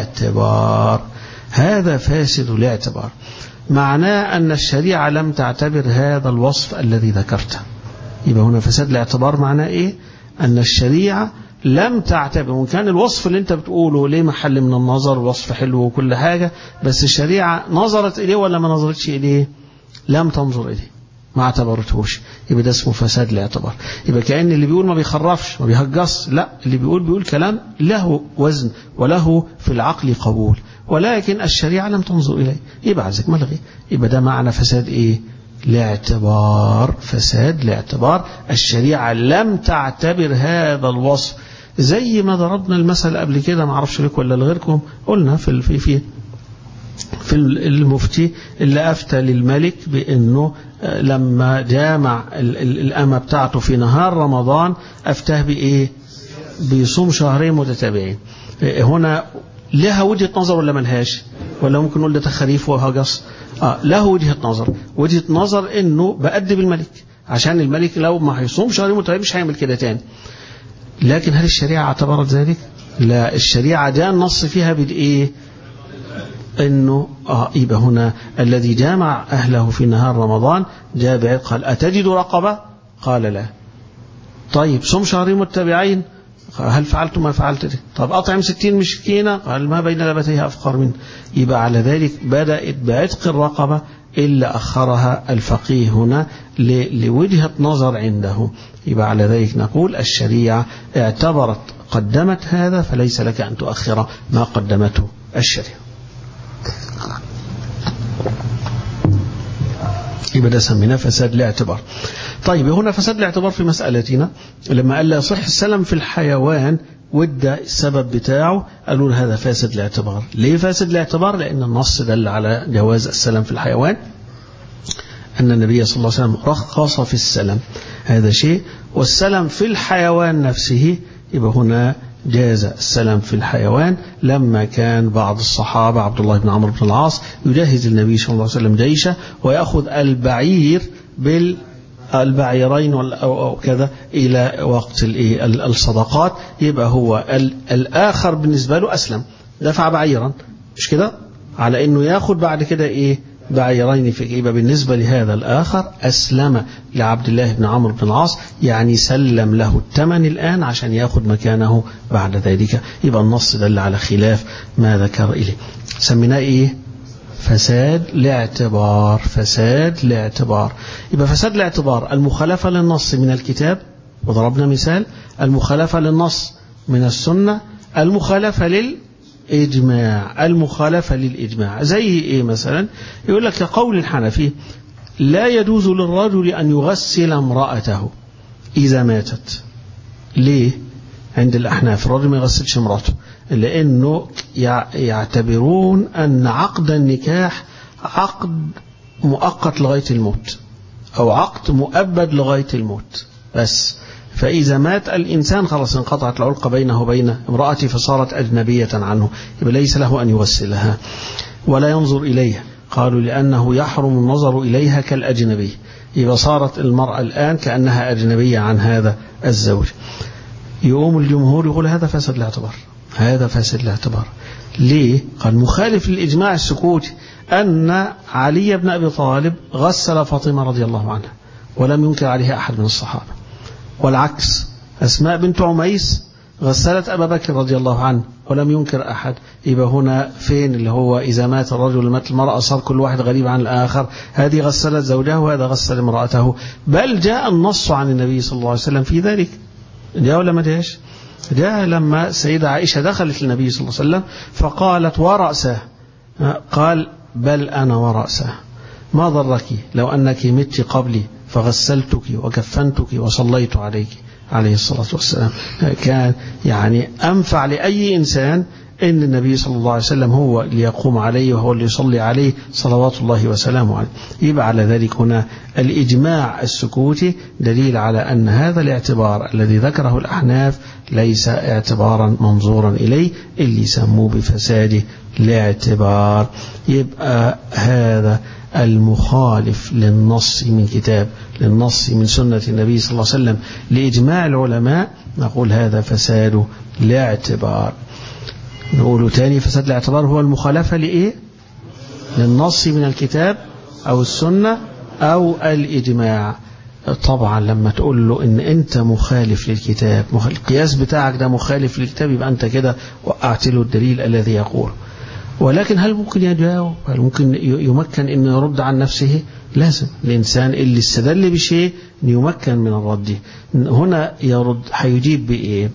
الاعتبار، معناه أن الشريعة لم تعتبر هذا الوصف الذي ذكرته. يبقى هنا فساد الاعتبار معناه إيه؟ أن الشريعة لم تعتبر، وإن كان الوصف اللي انت بتقوله ليه محل من النظر، وصف حلو وكل حاجة، بس الشريعة نظرت إليه ولا ما نظرتش إليه؟ لم تنظر إليه، ما اعتبرتهوش. يبقى ده اسمه فساد الاعتبار. يبقى كأن اللي بيقول ما بيخرفش ما بيهجص، لا، اللي بيقول كلام له وزن وله في العقل قبول، ولكن الشريعة لم تنظر إليه، يبقى عزك ملغي. يبقى ده معنى فساد إيه؟ الاعتبار. فساد الاعتبار، الشريعة لم تعتبر هذا الوصف. زي ما ضربنا المثل قبل كده، ما اعرفش لكم ولا لغيركم، قلنا في المفتي اللي أفتى للملك بأنه لما جامع الأمة بتاعته في نهار رمضان أفتاه بإيه؟ بيصوم شهرين متتابعين. هنا لها وجهة نظر ولا ملهاش؟ ولا ممكن نقول ده تخريف وهجص؟ له وجهة نظر إنه بأدب الملك، عشان الملك لو ما هيصوم شهرين متتابعين مش هيعمل كده تاني. لكن هل الشريعة اعتبرت ذلك؟ لا، الشريعة جاء النص فيها بالإيه؟ إنه يبقى هنا الذي جامع أهله في نهار رمضان جاء بعيد، قال أتجد رقبة؟ قال لا. طيب صم شهرين متتابعين؟ هل فعلت ما فعلت ده؟ طب أطعم 60 مسكينة؟ قال ما بين لبتيها أفقر منه. يبقى على ذلك بدأت بعتق الرقبة، إلا أخرها الفقيه هنا لوجهة نظر عنده. يبقى على ذلك نقول الشريعة اعتبرت قدمت هذا، فليس لك أن تؤخر ما قدمته الشريعة. يبقى ده سميناه فساد الاعتبار. طيب هنا فساد الاعتبار في مسألتنا لما قال لا يصح السلم في الحيوان، وده السبب بتاعه، قالوا هذا فاسد الاعتبار. ليه فاسد الاعتبار؟ لأن النص دل على جواز السلم في الحيوان، أن النبي صلى الله عليه وسلم رخص في السلم، هذا شيء، والسلم في الحيوان نفسه. يبقى هنا جاز السلام في الحيوان لما كان بعض الصحابة عبد الله بن عمرو بن العاص يجهز النبي صلى الله عليه وسلم جيشه، ويأخذ البعير بالبعيرين أو كذا إلى وقت الصدقات. يبقى هو الآخر بالنسبة له أسلم، دفع بعيرا، مش كده، على أنه يأخذ بعد كده بعيرين. يبقى بالنسبة لهذا الآخر أسلم لعبد الله بن عمرو بن العاص، يعني سلم له الثمن الآن عشان يأخذ مكانه بعد ذلك. يبقى النص دل على خلاف ما ذكر إليه. سميناه فساد الاعتبار. يبقى فساد الاعتبار الخالفة للنص من الكتاب، وضربنا مثال، المخالفة للنص من السنة، المخالفة للإجماع. زي مثلا يقول لك كقول الحنفي لا يجوز للرجل أن يغسل امرأته إذا ماتت. ليه؟ عند الأحناف الرجل ما يغسلش مراته، لأنه يعتبرون أن عقد النكاح عقد مؤقت لغاية الموت أو عقد مؤبد لغاية الموت بس. فإذا مات الإنسان خلاص انقطعت العلاقة بينه وبين امرأته فصارت أجنبية عنه، يبقى ليس له أن يغسلها ولا ينظر إليها. قالوا لأنه يحرم النظر إليها كالأجنبي، يبقى صارت المرأة الآن كأنها أجنبية عن هذا الزوج. يقوم الجمهور يقول هذا فاسد الاعتبار، هذا فاسد الاعتبار. ليه؟ قال مخالف للإجماع السكوتي أن علي بن أبي طالب غسل فاطمة رضي الله عنها ولم ينكر عليها أحد من الصحابة، والعكس أسماء بنت عميس غسلت أبا بكر رضي الله عنه ولم ينكر أحد. يبقى هنا فين اللي هو إذا مات الرجل مات المرأة صار كل واحد غريب عن الآخر، هذه غسلت زوجها وهذا غسل امرأته. بل جاء النص عن النبي صلى الله عليه وسلم في ذلك. جاء ولا ما جاءش؟ جاء لما سيدة عائشة دخلت للنبي صلى الله عليه وسلم فقالت ورأسه، قال بل أنا ورأسه، ما ضرك لو أنك مت قبلي فغسلتك وكفنتك وصليت عليك عليه الصلاة والسلام. كان يعني أنفع لأي إنسان إن النبي صلى الله عليه وسلم هو اللي يقوم عليه وهو اللي يصلي عليه صلوات الله وسلامه عليه. يبقى على ذلك هنا الإجماع السكوتي دليل على أن هذا الاعتبار الذي ذكره الأحناف ليس اعتبارا منظورا إليه اللي يسموه بفساد الاعتبار. يبقى هذا المخالف للنص من كتاب للنص من سنة النبي صلى الله عليه وسلم لإجماع العلماء نقول هذا فساد الاعتبار. نقول تاني فساد الاعتبار هو المخالفة لإيه؟ للنص من الكتاب أو السنة أو الإجماع. طبعا لما تقول له إن أنت مخالف للكتاب، القياس بتاعك ده مخالف للكتاب، يبقى أنت كده وقعت له الدليل الذي يقول. ولكن هل ممكن يجاوب؟ هل ممكن يمكن أن يرد عن نفسه؟ لازم الإنسان اللي استدل بشيء يمكن من الرد. هنا يرد هيجيب بإيه؟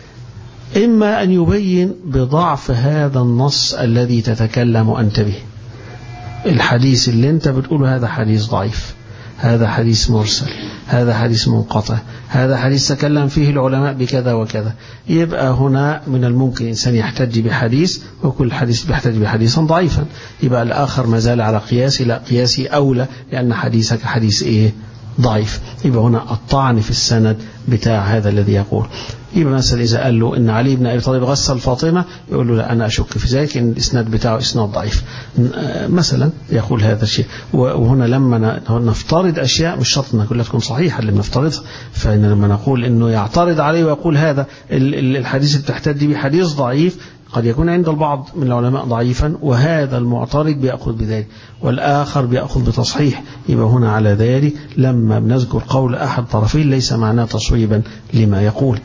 إما أن يبين بضعف هذا النص الذي تتكلم أنت به. الحديث اللي أنت بتقوله هذا حديث ضعيف، هذا حديث مرسل، هذا حديث منقطع، هذا حديث تكلم فيه العلماء بكذا وكذا. يبقى هنا من الممكن إنسان يحتج بحديث وكل حديث بيحتج بحديثا ضعيفا، يبقى الآخر ما زال على قياسي، لا قياسي أولى لأن حديثك حديث إيه؟ ضعيف. يبقى هنا الطعن في السند بتاع هذا الذي يقول. يبقى مثلا إذا قال له إن علي بن أبي طالب غسل فاطمة، يقول له لا أنا أشك في ذلك إن الإسناد بتاعه إسناد ضعيف مثلا، يقول هذا الشيء. وهنا لما نفترض أشياء مش شرط أنها كلها تكون صحيحة اللي بنفترضها، فإن لما نقول إنه يعترض عليه ويقول هذا الحديث اللي بتحتج به حديث ضعيف، قد يكون عند البعض من العلماء ضعيفا وهذا المعترض بيأخذ بذلك والآخر بيأخذ بتصحيح. يبقى هنا على ذلك لما بنذكر قول أحد طرفين ليس معناه تصويبا لما يقول.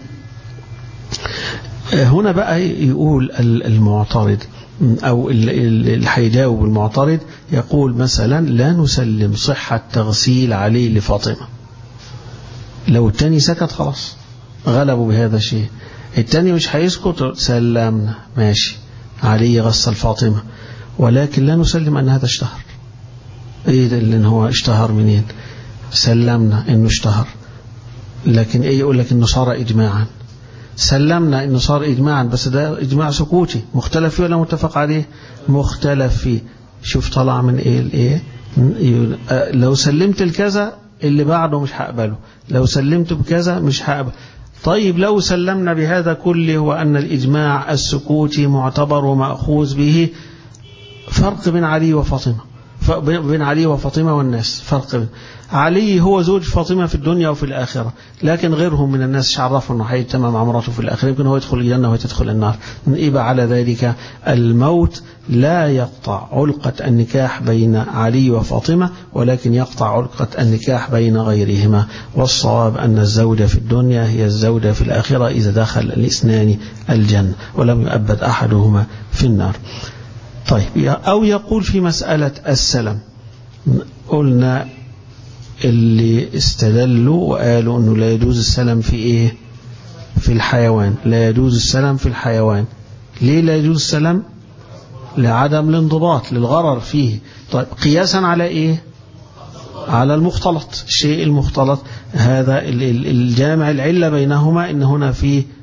هنا بقى يقول المعترض أو اللي هيجاوب المعترض يقول مثلا لا نسلم صحة تغسيل علي لفاطمة. لو التاني سكت خلاص غلبوا بهذا الشيء، التاني مش هيسكت سلمنا ماشي علي غسل فاطمة، ولكن لا نسلم أن هذا اشتهر. ايه ده اللي هو اشتهر منين؟ سلمنا انه اشتهر، لكن ايه يقول لك انه صار اجماعا. سلمنا انه صار اجماعا بس ده اجماع سكوتي مختلف فيه ولا متفق عليه؟ مختلف فيه. شوف طلع من ايه لو سلمت الكذا اللي بعده مش هقبله، لو سلمت بكذا مش هقبل. طيب لو سلمنا بهذا كله وأن الإجماع السكوتي معتبر ومأخوذ به، فرق بين علي وفاطمة، بين علي وفاطمة والناس فرق بين علي هو زوج فاطمة في الدنيا وفي الآخرة، لكن غيرهم من الناس عرفوا أنه هيجتمع مع مراته في الآخرة، يمكن هو يدخل الجنة وهي تدخل النار. يبقى على ذلك الموت لا يقطع علقة النكاح بين علي وفاطمة، ولكن يقطع علقة النكاح بين غيرهما. والصواب أن الزوجة في الدنيا هي الزوجة في الآخرة إذا دخل الاثنان الجنة ولم يؤبد أحدهما في النار. طيب أو يقول في مسألة السلم، قلنا اللي استدلوا وقالوا أنه لا يجوز السلم في إيه؟ في الحيوان. لا يجوز السلم في الحيوان. ليه لا يجوز السلم؟ لعدم الانضباط، للغرر فيه. طيب قياسا على إيه؟ على المختلط. الشيء المختلط هذا الجامع العلة بينهما إن هنا فيه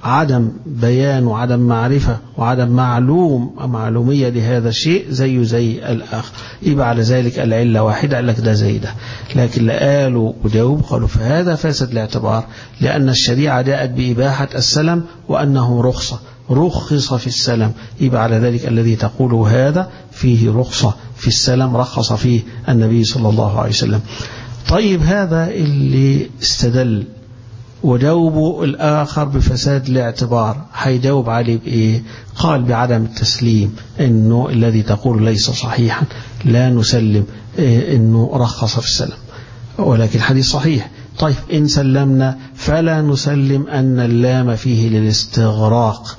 عدم بيان وعدم معرفة وعدم معلومية لهذا الشيء زي الآخر، يبقى على ذلك العلة واحدة، قال لك ده زي ده. لكن قالوا وجاوب قالوا فهذا فاسد الاعتبار، لأن الشريعة جاءت بإباحة السلم وأنه رخص في السلم، يبقى على ذلك الذي تقوله هذا فيه رخصة في السلم، رخص فيه النبي صلى الله عليه وسلم. طيب هذا اللي استدل وجاوبوا الآخر بفساد الاعتبار، هيجاوب عليه بإيه؟ قال بعدم التسليم، إنه الذي تقول ليس صحيحا، لا نسلم إنه رخص في السلم، ولكن الحديث صحيح. طيب إن سلمنا فلا نسلم أن اللام فيه للاستغراق،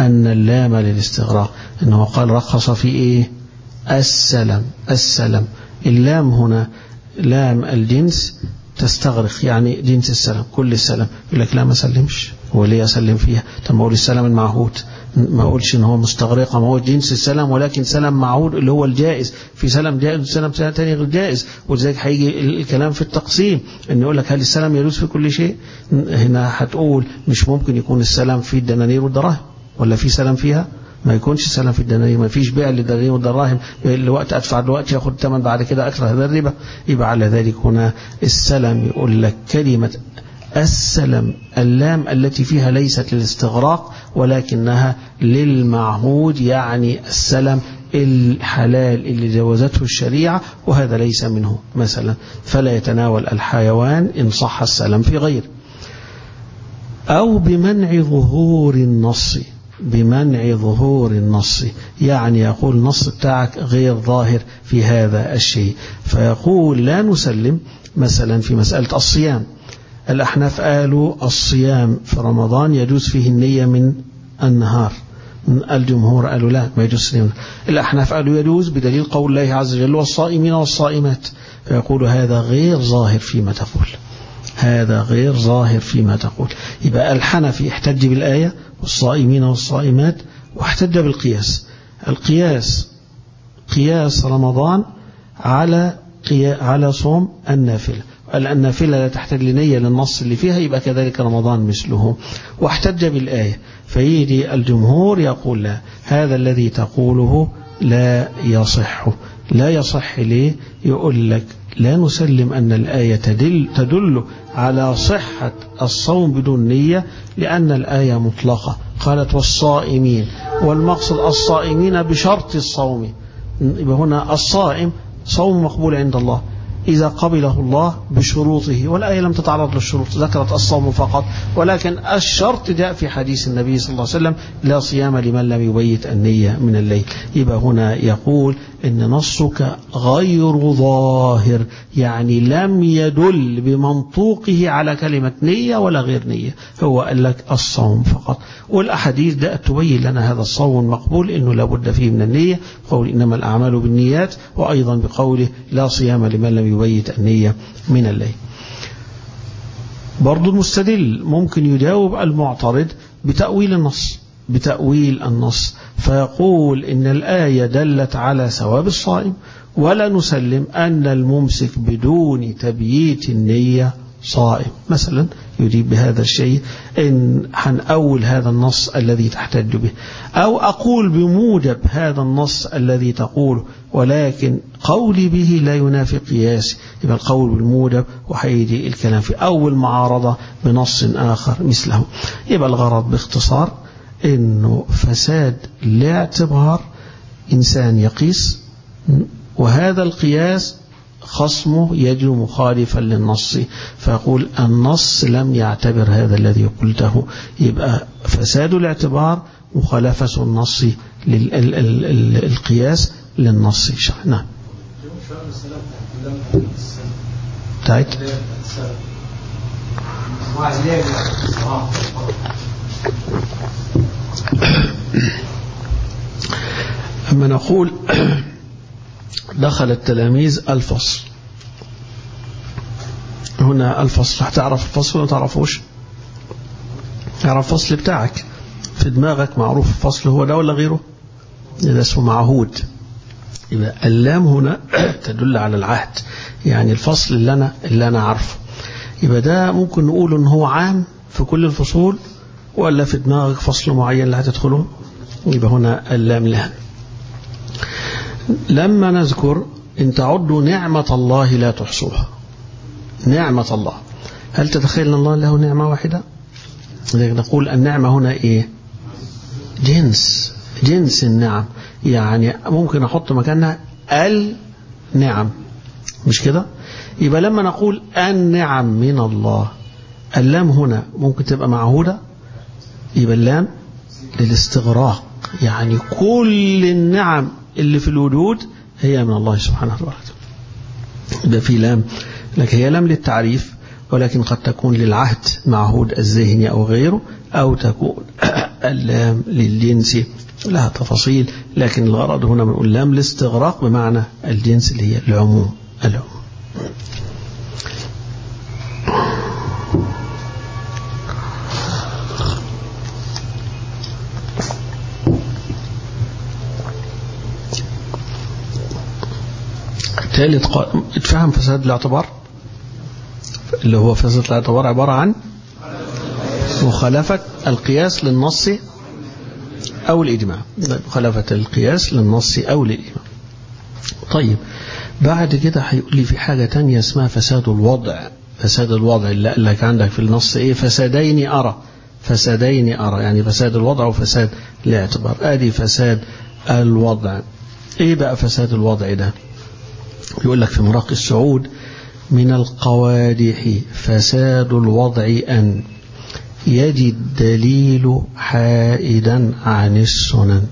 إنه قال رخص في إيه؟ السلم. اللام هنا لام الجنس تستغرق، يعني جنس السلم، كل السلم. يقول لك لا ما سلمش، هو ليه أسلم فيها؟ طب ما أقول السلم المعهود، ما أقولش إن هو مستغرقة، ما هو جنس السلم، ولكن سلم معهود اللي هو الجائز، في سلم جائز وسلم ثاني غير جائز. ولذلك هيجي الكلام في التقسيم إن يقول لك هل السلم يجوز في كل شيء؟ هنا هتقول مش ممكن يكون السلم في الدنانير والدراهم، ولا في سلم فيها؟ ما يكونش سلم في الدنانير، ما فيش بيع للدنانير والدراهم، الوقت أدفع الوقت ياخد الثمن بعد كده أكثر، هذا الربا. يبقى على ذلك هنا السلم، يقول لك كلمة السلم اللام التي فيها ليست للاستغراق ولكنها للمعهود، يعني السلم الحلال اللي جوزته الشريعة، وهذا ليس منه مثلا، فلا يتناول الحيوان إن صح السلم في غير. أو بمنع ظهور النص، يعني يقول النص بتاعك غير ظاهر في هذا الشيء، فيقول لا نسلم. مثلا في مسألة الصيام، الأحناف قالوا الصيام في رمضان يجوز فيه النية من النهار، الجمهور قالوا لا ما يجوز. الأحناف قالوا يجوز بدليل قول الله عز وجل والصائمين والصائمات، فيقول هذا غير ظاهر فيما تقول. يبقى الحنفي احتج بالآية والصائمين والصائمات، واحتج بالقياس. القياس قياس رمضان على صوم النافلة، النافلة لا تحتاج لنية للنص اللي فيها، يبقى كذلك رمضان مثله. واحتج بالآية، فيجي الجمهور يقول لا، هذا الذي تقوله لا يصح ليه؟ يقول لك لا نسلم أن الآية تدل على صحة الصوم بدون نية، لأن الآية مطلقة، قالت والصائمين، والمقصد الصائمين بشرط الصوم. يبقى هنا الصائم صوم مقبول عند الله إذا قبله الله بشروطه، والآية لم تتعرض للشروط، ذكرت الصوم فقط، ولكن الشرط جاء في حديث النبي صلى الله عليه وسلم لا صيام لمن لم يبيت النية من الليل. يبقى هنا يقول إن نصك غير ظاهر، يعني لم يدل بمنطوقه على كلمة نية ولا غير نية، هو قال لك الصوم فقط. والأحاديث جاءت تبين لنا هذا الصوم المقبول إنه لابد فيه من النية، قول إنما الأعمال بالنيات، وأيضا بقوله لا صيام لمن لم يبيت النية من الليل. برضو المستدل ممكن يجاوب المعترض بتأويل النص، فيقول إن الآية دلت على ثواب الصائم، ولا نسلم أن الممسك بدون تبييت النية صائم. مثلا يجيب بهذا الشيء إن هنأول هذا النص الذي تحتج به، أو أقول بموجب هذا النص الذي تقول، ولكن قولي به لا ينافي قياسي، يبقى القول بالموجب، وحيدي الكلام في أول معارضة بنص آخر مثله. يبقى الغرض باختصار إنه فساد الاعتبار، إنسان يقيس وهذا القياس خصمه يجو مخالفا للنص، فيقول النص لم يعتبر هذا الذي قلته، يبقى فساد الاعتبار مخالفة النص للقياس للنص. نعم. تايت أما نقول دخل التلاميذ الفصل، هنا الفصل هتعرف الفصل ولا تعرفوش؟ تعرف الفصل بتاعك في دماغك، معروف الفصل هو ده ولا غيره؟ ده اسمه معهود. يبقى اللام هنا تدل على العهد، يعني الفصل اللي أنا عارفه. يبقى ده ممكن نقول إن هو عام في كل الفصول، ولا في دماغك فصل معين اللي هتدخله، يبقى هنا اللام لها. لما نذكر إن تعدوا نعمة الله لا تحصوها، نعمة الله، هل تتخيل أن الله له نعمة واحدة؟ نقول النعمة هنا إيه؟ جنس النعم، يعني ممكن أحط مكانها النعم، مش كده؟ يبقى لما نقول النعم من الله، اللام هنا ممكن تبقى معهودة، يبقى اللام للاستغراق، يعني كل النعم اللي في الوجود هي من الله سبحانه وتعالى. يبقى في لام، لكن هي لام للتعريف، ولكن قد تكون للعهد معهود الذهني أو غيره، أو تكون اللام للجنس لها تفاصيل، لكن الغرض هنا بنقول لام الاستغراق بمعنى الجنس اللي هي العموم. ثالث اتفهم فساد الاعتبار، اللي هو فساد الاعتبار عبارة عن مخالفة القياس للنص أو الإجماع، مخالفة القياس للنص أو الإجماع. طيب بعد كده هيقول لي في حاجة تانية اسمها فساد الوضع. فساد الوضع اللي قال لك عندك في النص إيه؟ فسادين أرى، يعني فساد الوضع وفساد الاعتبار. آدي فساد الوضع. إيه بقى فساد الوضع ده؟ يقول لك في مراقي السعود: من القوادح فساد الوضع أن يجي الدليل حائدا عن السنن.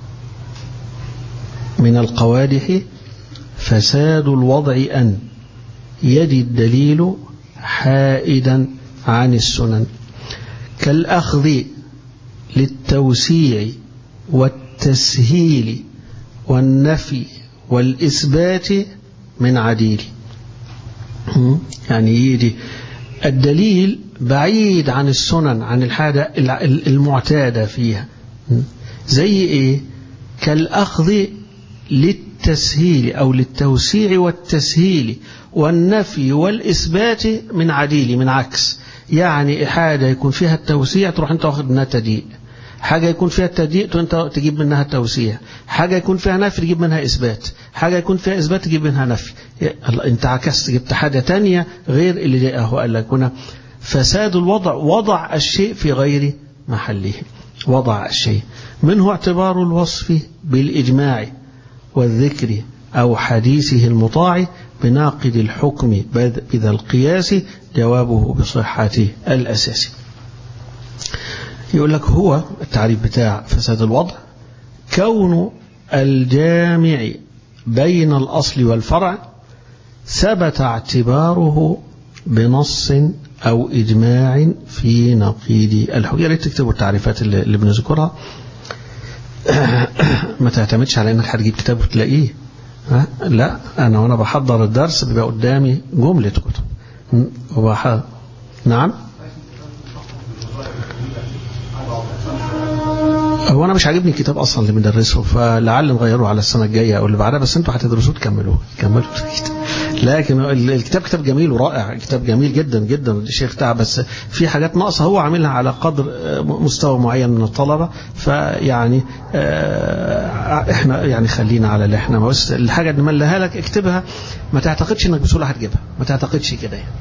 من القوادح فساد الوضع أن يجي الدليل حائدا عن السنن، كالأخذ للتوسيع والتسهيل والنفي والإثبات من عديل. يعني يجي الدليل بعيد عن السنن، عن الحاجة المعتادة فيها. زي إيه؟ كالأخذ للتسهيل أو للتوسيع والتسهيل والنفي والإثبات من عديل، من عكس. يعني حاجة يكون فيها التوسيع تروح أنت واخد منها تضييق، حاجة يكون فيها التضييق أنت تجيب منها التوسيع، حاجة يكون فيها نفي تجيب منها إثبات، حاجة يكون فيها إثبات تجيب منها نفي. أنت عكست، جبت حاجة تانية غير اللي جاءه. قال لك هنا فساد الوضع، وضع الشيء في غير محله، وضع الشيء. منه اعتبار الوصف بالإجماع والذكر أو حديثه المطاع بناقض الحكم بذا القياس، جوابه بصحة الأساس. يقول لك هو التعريف بتاع فساد الوضع: كون الجامع بين الأصل والفرع ثبت اعتباره بنص أو إجماع في نقيض الحكم. يا ريت تكتبوا التعريفات اللي بنذكرها، ما تعتمدش على انك هتجيب كتاب وتلاقيه. لا، انا وانا بحضر الدرس بيبقى قدامي جملة كتب نعم. هو انا مش عاجبني الكتاب اصلا اللي بندرسه، فلعل نغيره على السنه الجايه او اللي بعدها، بس انتوا هتدرسوه تكملوا الكتاب. لكن الكتاب كتاب جميل ورائع، كتاب جميل جدا جدا الشيخ تعب، بس في حاجات ناقصه هو عاملها على قدر مستوى معين من الطلبه. فيعني احنا يعني خلينا على اللي احنا، بس الحاجه اللي نملها لك اكتبها، ما تعتقدش انك بسهوله هتجيبها، ما تعتقدش كده يعني.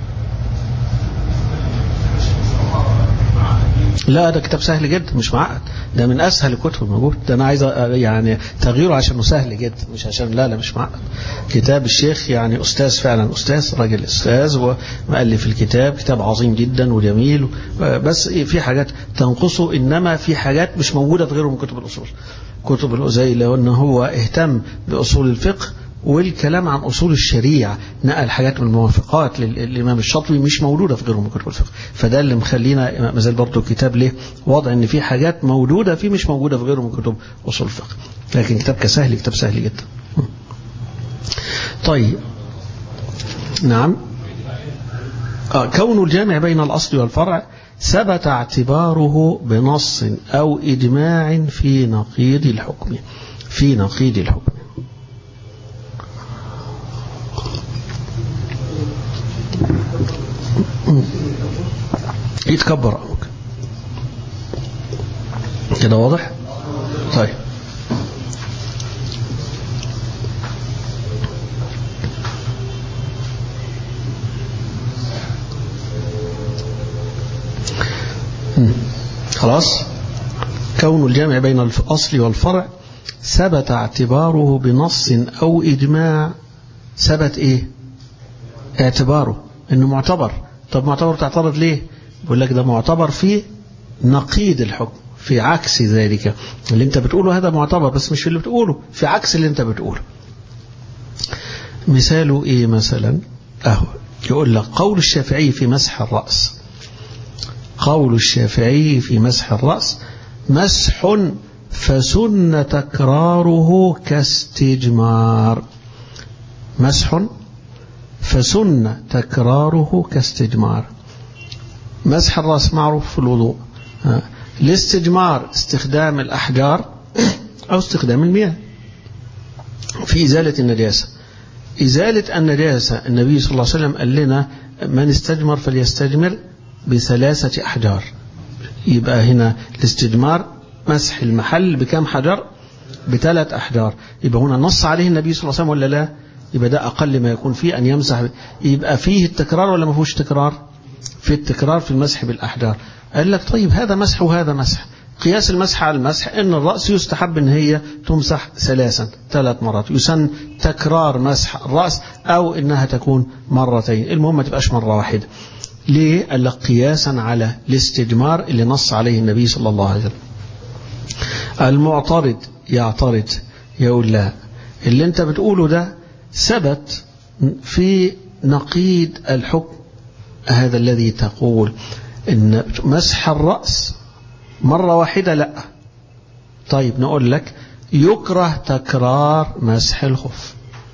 لا ده كتاب سهل جدا، مش معقد، ده من اسهل الكتب الموجود. ده انا عايز يعني تغييره عشان سهل جدا، مش عشان لا مش معقد. كتاب الشيخ يعني استاذ، فعلا استاذ، راجل استاذ ومؤلف الكتاب، كتاب عظيم جدا وجميل، بس في حاجات تنقصه، انما في حاجات مش موجوده في غيره من كتب الاصول. كتب الأزاي لو ان هو اهتم باصول الفقه والكلام عن أصول الشريعة، نقل حاجات من الموافقات للإمام الشاطبي مش موجودة في غيره من كتب الفقه. فده اللي مخلينا مازال برضه الكتاب ليه وضع ان في حاجات موجودة فيه مش موجودة في غيره من كتب أصول الفقه، لكن كتاب كسهل، كتاب سهل جدا. طيب نعم. كون الجامع بين الأصل والفرع ثبت اعتباره بنص أو إجماع في نقيض الحكم، في نقيض الحكم. يتكبر أمك. كده واضح؟ طيب خلاص. كون الجامع بين الأصل والفرع ثبت اعتباره بنص أو إجماع. ثبت إيه؟ اعتباره إنه معتبر. طب معتبر تعترض ليه؟ بقول لك ده معتبر في نقيض الحكم، في عكس ذلك. اللي انت بتقوله هذا معتبر، بس مش اللي بتقوله، في عكس اللي انت بتقوله. مثاله إيه مثلا؟ يقول لك قول الشافعي في مسح الرأس. قول الشافعي في مسح الرأس: مسح فسن تكراره كاستجمار. مسح فسن تكراره كاستجمار. مسح الرأس معروف في الوضوء. الاستجمار استخدام الأحجار أو استخدام المياه في إزالة النجاسة. إزالة النجاسة النبي صلى الله عليه وسلم قال لنا: من استجمر فليستجمر ب3 أحجار. يبقى هنا الاستجمار مسح المحل بكم حجر؟ ب3 أحجار. يبقى هنا نص عليه النبي صلى الله عليه وسلم ولا لا؟ يبقى ده أقل ما يكون فيه أن يمسح. يبقى فيه التكرار ولا ما فيهوش تكرار؟ في التكرار في المسح بالأحجار. قال لك طيب هذا مسح وهذا مسح. قياس المسح على المسح ان الرأس يستحب ان هي تمسح 3 مرات، يسن تكرار مسح الرأس او انها تكون مرتين، المهم ما تبقاش مرة واحدة. ليه؟ قال لك قياسا على الاستجمار اللي نص عليه النبي صلى الله عليه وسلم. المعترض يعترض يقول: لا، اللي انت بتقوله ده ثبت في نقيض الحكم هذا الذي تقول ان مسح الرأس مرة واحدة. لا. طيب نقول لك يكره تكرار مسح الخف.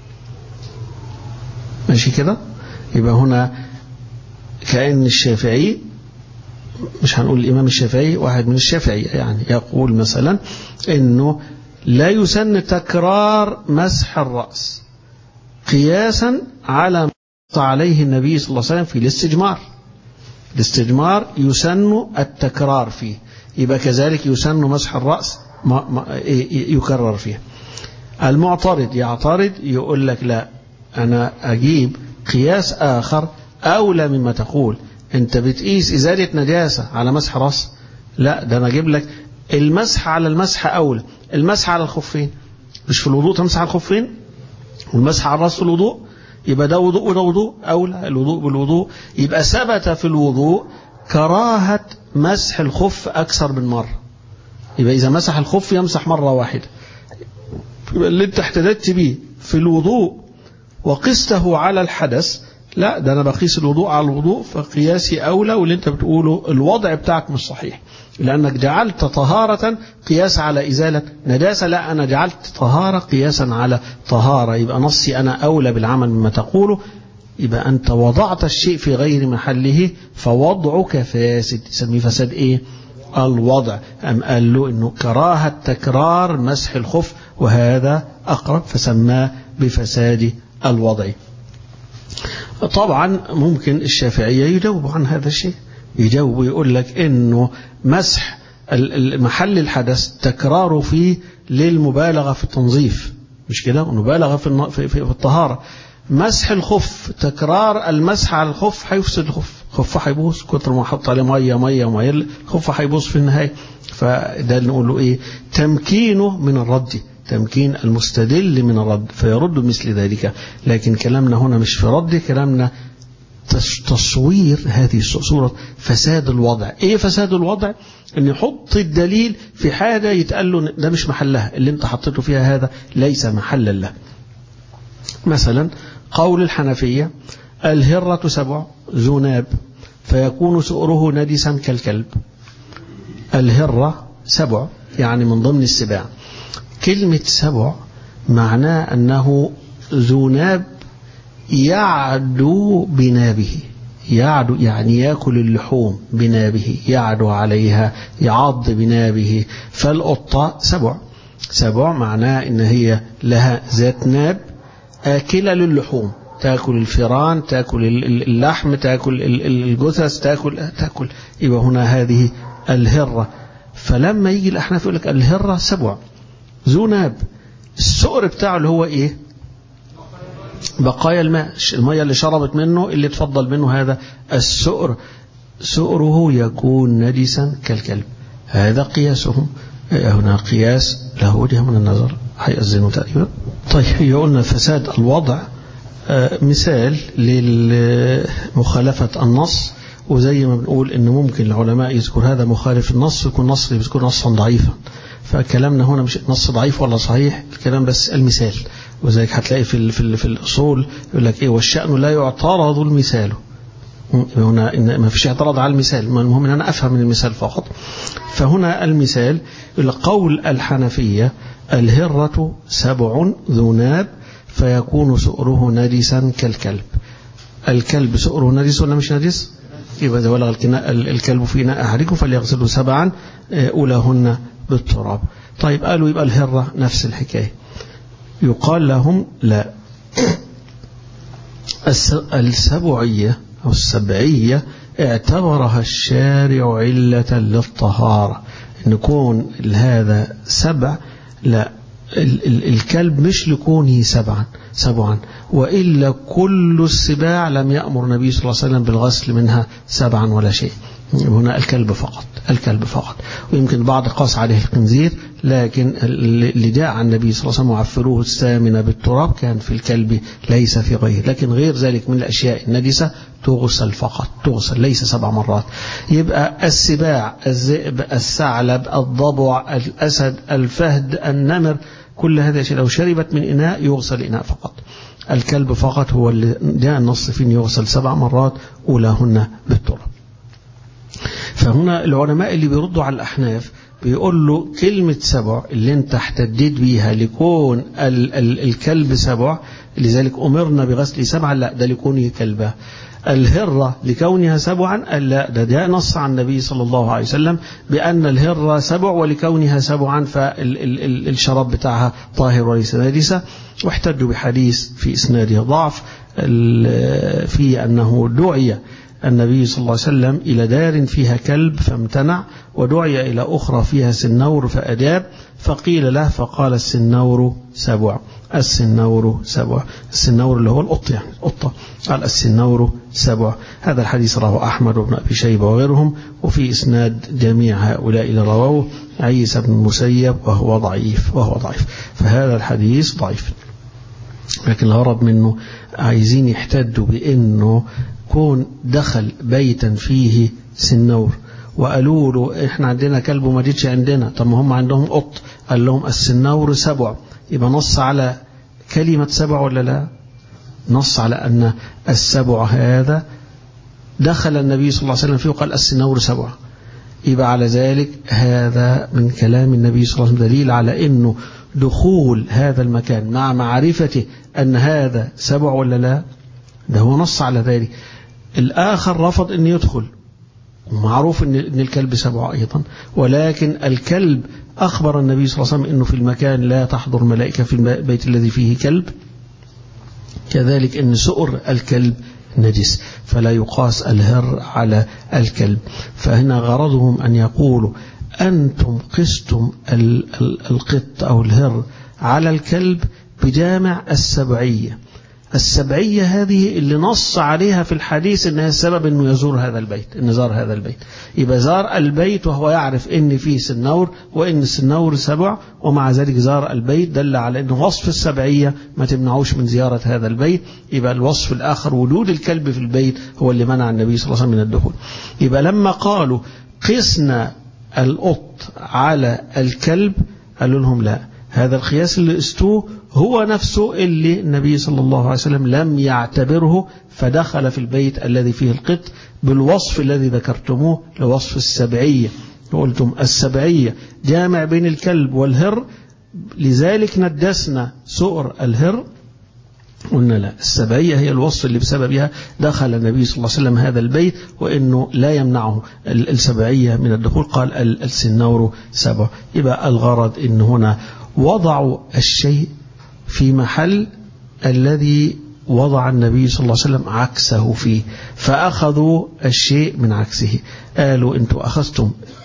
ماشي كده؟ يبقى هنا كأن الشافعي، مش هنقول الإمام الشافعي، واحد من الشافعي يعني، يقول مثلا إنه لا يسن تكرار مسح الرأس قياسا على ما نص عليه النبي صلى الله عليه وسلم في الاستجمار. الاستجمار يسن التكرار فيه، يبقى كذلك يسن مسح الرأس يكرر فيه. المعترض يعترض يقول لك: لا، أنا أجيب قياس آخر أولى مما تقول. أنت بتقيس إزالة نجاسة على مسح رأس؟ لا، ده أنا أجيب لك المسح على المسح أولى. المسح على الخفين، مش في الوضوء تمسح على الخفين، والمسح على الرأس في الوضوء، يبقى ده وضوء وده وضوء أولى. الوضوء بالوضوء. يبقى ثبت في الوضوء كراهة مسح الخف أكثر من مرة. يبقى إذا مسح الخف يمسح مرة واحدة. يبقى اللي انت احتدت به في الوضوء وقسته على الحدث، لا، ده أنا بقيس الوضوء على الوضوء، فقياسي أولى. واللي انت بتقوله الوضع بتاعك مش صحيح، لأنك جعلت طهارة قياس على إزالة نجاسة. لا، أنا جعلت طهارة قياسا على طهارة. يبقى نصي أنا أولى بالعمل مما تقوله. يبقى أنت وضعت الشيء في غير محله، فوضعك فاسد. يسميه فساد إيه؟ الوضع. أم قال له إنه كراهة تكرار مسح الخف، وهذا أقرب، فسماه بفساد الوضع. طبعا ممكن الشافعية يجاوب عن هذا الشيء، يجاوب ويقول لك إنه مسح محل الحدث تكراره فيه للمبالغة في التنظيف، مش كده؟ مبالغة في الطهارة. مسح الخف تكرار المسح على الخف هيفسد الخف، الخف هيبوظ، كتر ما حط عليه مية الخف هيبوظ في النهاية. فده نقول له ايه؟ تمكينه من الرد، تمكين المستدل من الرد، فيرد مثل ذلك. لكن كلامنا هنا مش في رد، كلامنا تصوير هذه صورة فساد الوضع. ايه فساد الوضع؟ ان يحط الدليل في حاجة يتقال له ده مش محلها، اللي انت حطيته فيها هذا ليس محلا له. مثلا قول الحنفية: الهرة 7 ذناب فيكون سؤره نجسا كالكلب. الهرة 7 يعني من ضمن السباع. كلمة 7 معناه أنه ذناب يعدو بنابه. يعدو يعني يأكل اللحوم بنابه، يعدو عليها، يعض بنابه. فالقطة 7 معناه أن هي لها ذات ناب آكلة للحوم، تأكل الفيران، تأكل اللحم، تأكل الجثث، تأكل. يبقى هنا هذه الهرة. فلما يجي الأحناف يقول لك الهرة سبع ذو ناب، السؤر بتاعه اللي هو إيه؟ بقايا الماء، المية اللي شربت منه اللي تفضل منه هذا السؤر، سؤره يكون نجسا كالكلب. هذا قياسهم. هنا قياس له وجه من النظر، هيأذنوا تقريبا. طيب يقولنا فساد الوضع مثال لمخالفة النص، وزي ما بنقول إن ممكن العلماء يذكر هذا مخالف النص ويكون نص بيذكر نصا ضعيفا، فكلامنا هنا مش نص ضعيف ولا صحيح، الكلام بس المثال. وذلك هتلاقي في الأصول يقول لك إيه، والشأن لا يعترض المثال. هنا إن ما فيش اعتراض على المثال، المهم إن أنا أفهم من المثال فقط. فهنا المثال قول الحنفية الهرة سبع ذو ناب فيكون سؤره نجسا كالكلب. الكلب سؤره نجس ولا مش نجس؟ يبقى إذا ولغ الكلب في إناء أحدكم فليغسله سبعا أولاهن بالتراب. طيب قالوا يبقى الهرة نفس الحكاية. يقال لهم لا، السبعية أو السبعية اعتبرها الشارع علة للطهارة، إن يكون هذا سبع، لا الكلب مش لكونه سبعا، وإلا كل السباع لم يأمر النبي صلى الله عليه وسلم بالغسل منها سبعا ولا شيء. هنا الكلب فقط. ويمكن البعض قاس عليه الخنزير، لكن اللي جاء عن النبي صلى الله عليه وسلم وعفروه الثامنة بالتراب كان في الكلب ليس في غيره. لكن غير ذلك من الأشياء النجسة تغسل فقط، تغسل ليس 7 مرات. يبقى السباع، الذئب، الثعلب، الضبع، الأسد، الفهد، النمر، كل هذه الأشياء لو شربت من إناء يغسل إناء فقط. الكلب فقط هو اللي جاء النص فيه يغسل 7 مرات أولاهن بالتراب. فهنا العلماء اللي بيردوا على الأحناف بيقول له كلمة سبع اللي انت احتديت بيها لكون الكلب سبع، لذلك أمرنا بغسل 7، لا ده لكونه كلبة. الهرة لكونها سبعا، لا ده جاء نص عن النبي صلى الله عليه وسلم بأن الهرة سبع ولكونها سبعا فالشراب بتاعها طاهر وليس نجسة. واحتجوا بحديث في إسناده ضعف في أنه دعي النبي صلى الله عليه وسلم إلى دار فيها كلب فامتنع، ودعي إلى أخرى فيها سنور فأجاب، فقيل له فقال السنور سبع. السنور اللي هو القط، يعني القطة، قال السنور سبع. هذا الحديث رواه أحمد وابن أبي شيبة وغيرهم، وفي إسناد جميع هؤلاء اللي رواه عيسى بن المسيب وهو ضعيف. فهذا الحديث ضعيف. لكن الغرض منه عايزين يحتدوا بأنه كون دخل بيتا فيه سنور وقالوا له احنا عندنا كلب وما جيتش عندنا، طب ما هم عندهم قط، قال لهم السنور سبع، يبقى نص على كلمة سبع ولا لا؟ نص على أن السبع هذا دخل النبي صلى الله عليه وسلم فيه وقال السنور سبع، يبقى على ذلك هذا من كلام النبي صلى الله عليه وسلم دليل على أنه دخول هذا المكان مع معرفته أن هذا سبع ولا لا، ده هو نص على ذلك. الآخر رفض أن يدخل، ومعروف أن الكلب سبع أيضا، ولكن الكلب أخبر النبي صلى الله عليه وسلم أنه في المكان لا تحضر ملائكة في البيت الذي فيه كلب، كذلك أن سؤر الكلب نجس، فلا يقاس الهر على الكلب. فهنا غرضهم أن يقولوا أنتم قستم القط أو الهر على الكلب بجامع السبعية. السبعية هذه اللي نص عليها في الحديث أنها السبب أنه يزور هذا البيت، أنه زار هذا البيت، يبقى زار البيت وهو يعرف أن فيه سنور وأن السنور سبع، ومع ذلك زار البيت، دل على أنه وصف السبعية ما تمنعوش من زيارة هذا البيت. يبقى الوصف الآخر وجود الكلب في البيت هو اللي منع النبي صلى الله عليه وسلم من الدخول. يبقى لما قالوا قسنا القط على الكلب قالوا لهم لا، هذا القياس اللي استوه هو نفسه اللي النبي صلى الله عليه وسلم لم يعتبره، فدخل في البيت الذي فيه القط بالوصف الذي ذكرتموه لوصف السبعية، وقلتم السبعية جامع بين الكلب والهر، لذلك ندسنا سؤر الهر. قلنا لا، السبعية هي الوصف اللي بسببها دخل النبي صلى الله عليه وسلم هذا البيت، وإنه لا يمنعه السبعية من الدخول، قال السنور سبع. يبقى الغرض إن هنا وضعوا الشيء في محل الذي وضع النبي صلى الله عليه وسلم عكسه فيه، فأخذوا الشيء من عكسه. قالوا أنتوا أخذتم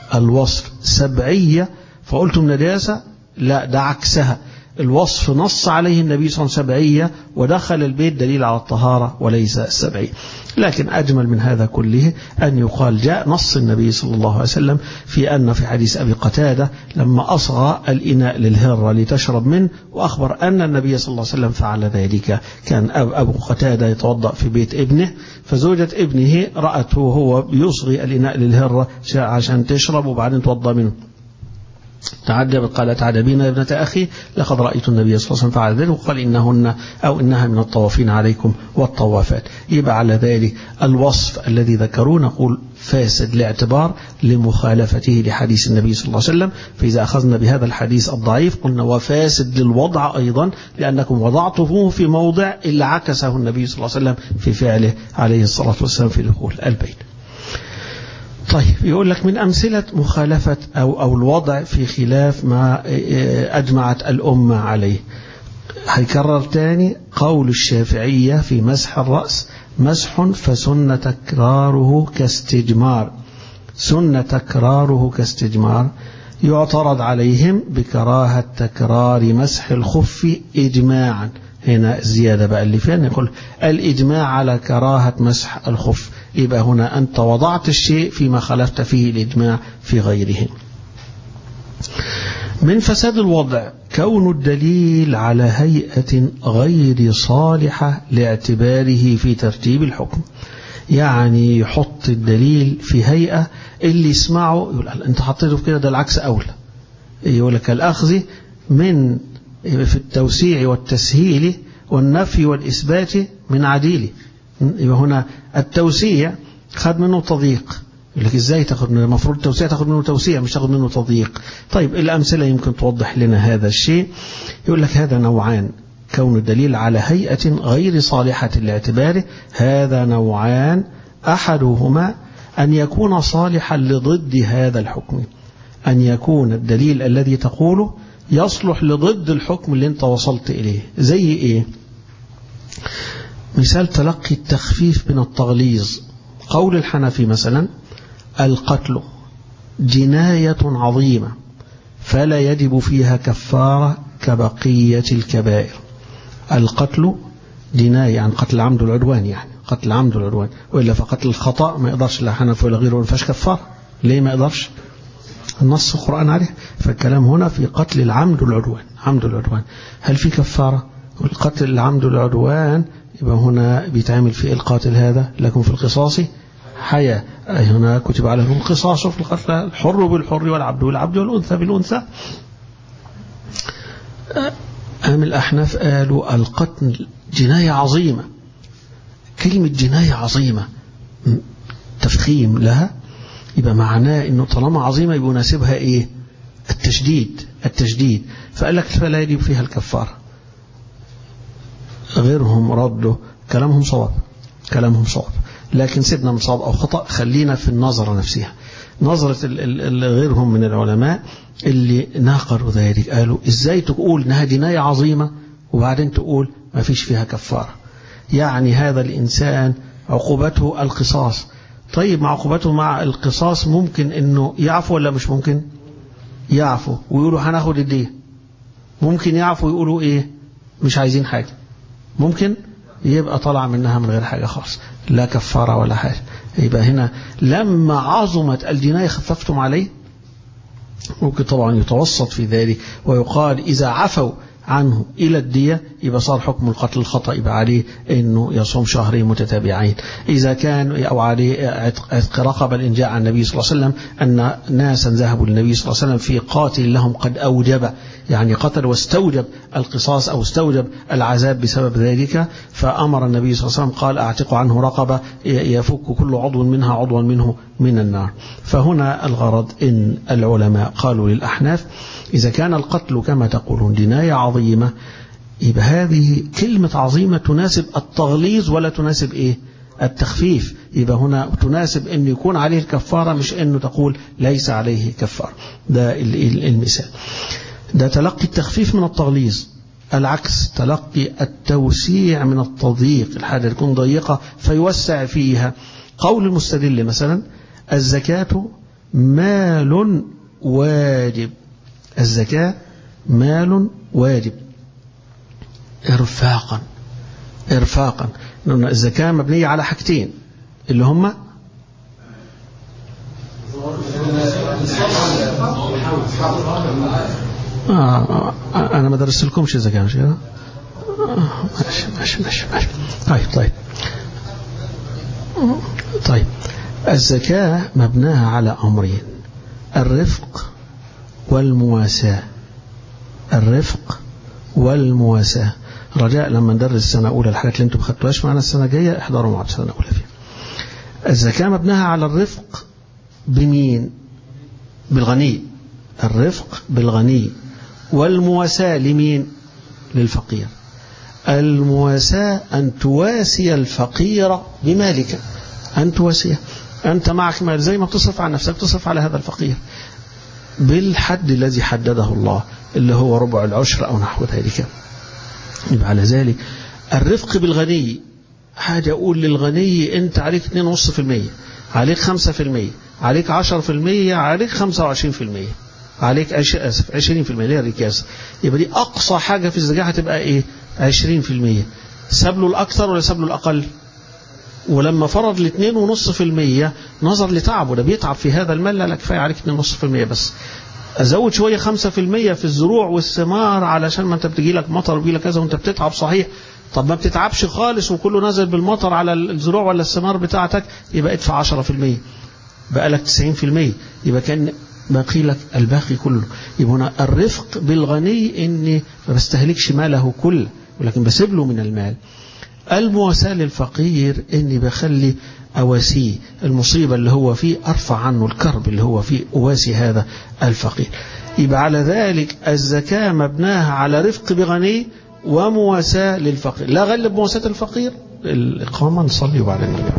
الوصف سبعية فقلتم نداسة، لا ده عكسها، الوصف نص عليه النبي صلى الله عليه وسلم سبعية ودخل البيت دليل على الطهارة وليس السبعية. لكن أجمل من هذا كله أن يقال جاء نص النبي صلى الله عليه وسلم في أن في حديث أبي قتادة لما أصغى الإناء للهرة لتشرب منه، وأخبر أن النبي صلى الله عليه وسلم فعل ذلك. كان أبو قتادة يتوضأ في بيت ابنه، فزوجة ابنه رأته وهو يصغي الإناء للهرة عشان تشرب وبعدين توضأ منه، تعجبت قالت تعجبين يا ابنة أخي لقد رأيت النبي صلى الله عليه وسلم فعل ذلك، وقال إنهن أو إنها من الطوافين عليكم والطوافات. يبقى على ذلك الوصف الذي ذكروه نقول فاسد لاعتبار لمخالفته لحديث النبي صلى الله عليه وسلم. فإذا أخذنا بهذا الحديث الضعيف قلنا وفاسد للوضع أيضا، لأنكم وضعتموه في موضع اللي عكسه النبي صلى الله عليه وسلم في فعله عليه الصلاة والسلام في دخول البيت. طيب يقول لك من أمثلة مخالفة أو الوضع في خلاف ما أجمعت الأمة عليه. هيكرر تاني قول الشافعية في مسح الرأس: مسح فسنة تكراره كاستجمار. سنة تكراره كاستجمار. يعترض عليهم بكراهة تكرار مسح الخف إجماعا. هنا الزيادة بقى اللي فيها يقول الإجماع على كراهة مسح الخف. يبقى هنا أنت وضعت الشيء فيما خالفت فيه الإجماع في غيره. من فساد الوضع كون الدليل على هيئة غير صالحة لاعتباره في ترتيب الحكم. يعني يحط الدليل في هيئة اللي يسمعه يقول أنت حطيته في كده، ده العكس أولى. يقول لك الأخذ من في التوسيع والتسهيل والنفي والإثبات من عديله. يبقى هنا التوسيع خد منه تضييق، يقول لك ازاي تاخد منه، المفروض التوسيع تاخد منه توسيع مش تاخد منه تضييق. طيب الأمثلة يمكن توضح لنا هذا الشيء. يقول لك هذا نوعان: كون الدليل على هيئة غير صالحة لاعتباره، هذا نوعان: أحدهما أن يكون صالحا لضد هذا الحكم، أن يكون الدليل الذي تقوله يصلح لضد الحكم اللي انت وصلت إليه. زي إيه؟ مثال تلقي التخفيف من التغليظ. قول الحنفي مثلا: القتل جناية عظيمة فلا يجب فيها كفارة كبقية الكبائر. القتل جناية عن قتل العمد والعدوان، يعني قتل العمد والعدوان، وإلا فقتل الخطأ ما يقدرش لا حنفي ولا غيره، ما فيهاش كفارة. ليه ما يقدرش؟ النص القرآن عليه. فالكلام هنا في قتل العمد والعدوان. عمد والعدوان هل في كفارة؟ والقتل العمد والعدوان يبقى هنا بيتعمل في القاتل هذا لكم في القصاص حياة، أي هنا كتب عليهم القصاص في القتل، الحر بالحر والعبد والعبد والأنثى بالأنثى. أم الأحناف قالوا القتل جناية عظيمة. كلمة جناية عظيمة تفخيم لها، يبقى معناه إنه طالما عظيمة يبقى يناسبها إيه؟ التشديد. فقال لك فلا يجب فيها الكفارة. غيرهم ردوا كلامهم صواب، لكن سيبنا من صواب أو خطأ، خلينا في النظرة نفسها. نظرة غيرهم من العلماء اللي ناقروا ذلك قالوا إزاي تقول إنها جناية عظيمة وبعدين تقول ما فيش فيها كفارة؟ يعني هذا الإنسان عقوبته القصاص. طيب مع عقوبته مع القصاص ممكن إنه يعفو ولا مش ممكن؟ يعفو ويقولوا هناخد الدية. ممكن يعفو ويقولوا إيه؟ مش عايزين حاجة. ممكن يبقى طلع منها من غير حاجة خالص، لا كفارة ولا حاجة. يبقى هنا لما عظمت الجناية خففتم عليه. ممكن طبعا يتوسط في ذلك ويقال إذا عفوا عنه إلى الدية يبقى صار حكم القتل الخطأ، يبقى عليه إنه يصوم شهرين متتابعين. إذا كان أو عليه عتق رقبة، لأن جاء عن النبي صلى الله عليه وسلم أن ناسا ذهبوا للنبي صلى الله عليه وسلم في قاتل لهم قد أوجب، يعني قتل واستوجب القصاص أو استوجب العذاب بسبب ذلك، فأمر النبي صلى الله عليه وسلم قال أعتقوا عنه رقبة يفك كل عضو منها عضوا منه من النار. فهنا الغرض إن العلماء قالوا للأحناف إذا كان القتل كما تقولون جناية عظيمة، يبقى هذه كلمة عظيمة تناسب التغليظ ولا تناسب إيه؟ التخفيف. يبقى هنا تناسب أن يكون عليه الكفارة، مش أنه تقول ليس عليه كفارة. ده المثال. ده تلقي التخفيف من التغليظ. العكس تلقي التوسيع من التضييق، الحاجة تكون ضيقة فيوسع فيها. قول المستدل مثلا الزكاة مال واجب. الزكاة مال واجب إرفاقا. الزكاة مبنية على حاجتين اللي هما أنا ما درست لكمش الزكاة مش كده؟ ماشي. طيب الزكاة مبناها على أمرين: الرفق والمواساة. رجاء لما ندرس السنة أولى الحاجات اللي انتم بخدتوهاش معنا السنة الجاية احضروا معنا السنة الأولى فيها. الزكاة مبناها على الرفق بمين؟ بالغني. الرفق بالغني. والمواساة لمين؟ للفقير. المواساة أن تواسي الفقير بمالك، أن تواسيه. أنت معك مال زي ما بتصرف على نفسك تصرف على هذا الفقير بالحد الذي حدده الله اللي هو ربع العشر أو نحو ذلك. يبقى على ذلك الرفق بالغني حاجة أقول للغني أنت عليك 2.5%، عليك 5%، عليك 10%، عليك 25%، عليك 20% ليه الركاز. يبقى دي أقصى حاجة في الزكاة هتبقى إيه؟ 20%. ساب له الأكثر ولا ساب له الأقل؟ ولما فرض ل 2.5% نظر لتعبه، ده بيتعب في هذا المال، لا كفاية عليك 2.5% بس. أزود شوية 5% في الزروع والثمار علشان ما أنت بتجي لك مطر وبيجي لك كذا وأنت بتتعب صحيح. طب ما بتتعبش خالص وكله نازل بالمطر على الزروع ولا الثمار بتاعتك، يبقى ادفع 10%، بقى لك 90%، يبقى كان باقي لك الباقي كله. يبقى هنا الرفق بالغني إني ما بستهلكش ماله كله ولكن بسيب له من المال. المواساة للفقير إني بخلي أواسيه المصيبة اللي هو فيه، أرفع عنه الكرب اللي هو فيه، أواسي هذا الفقير. يبقى على ذلك الزكاة مبناها على رفق بغني ومواساة للفقير. لا غلب مواساة الفقير. الإقامة نصلي وبعدين نرجع.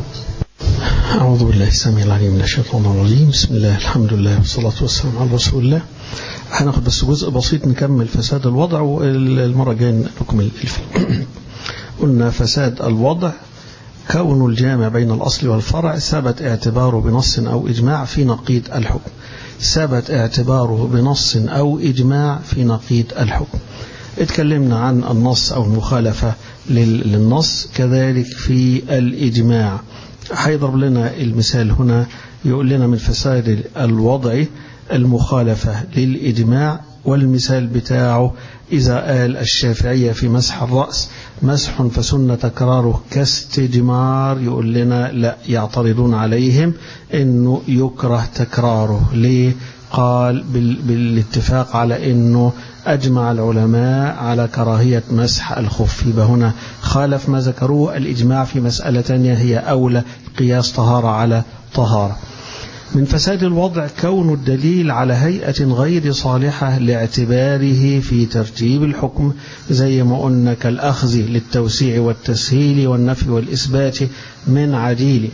أعوذ بالله السميع العليم من الشيطان الرجيم. بسم الله الحمد لله والصلاة والسلام على رسول الله. هناخد بس جزء بسيط نكمل فساد الوضع والمرة الجاية نكمل الفيلم. قلنا فساد الوضع كون الجامع بين الأصل والفرع ثبت اعتباره بنص أو إجماع في نقيض الحكم. ثبت اعتباره بنص أو إجماع في نقيض الحكم. اتكلمنا عن النص أو المخالفة للنص، كذلك في الإجماع. هيضرب لنا المثال هنا، يقول لنا من فساد الوضع المخالفة للإجماع، والمثال بتاعه إذا قال الشافعية في مسح الرأس مسح فسنة تكراره كاستجمار، يقول لنا لا، يعترضون عليهم إنه يكره تكراره. ليه؟ قال بالاتفاق على إنه أجمع العلماء على كراهية مسح الخف. يبقى هنا خالف ما ذكروه الإجماع في مسألة ثانية هي أولى، قياس طهارة على طهارة. من فساد الوضع كون الدليل على هيئة غير صالحة لاعتباره في ترتيب الحكم، زي ما قلنا كالأخذ للتوسيع والتسهيل والنفي والإثبات من عديل.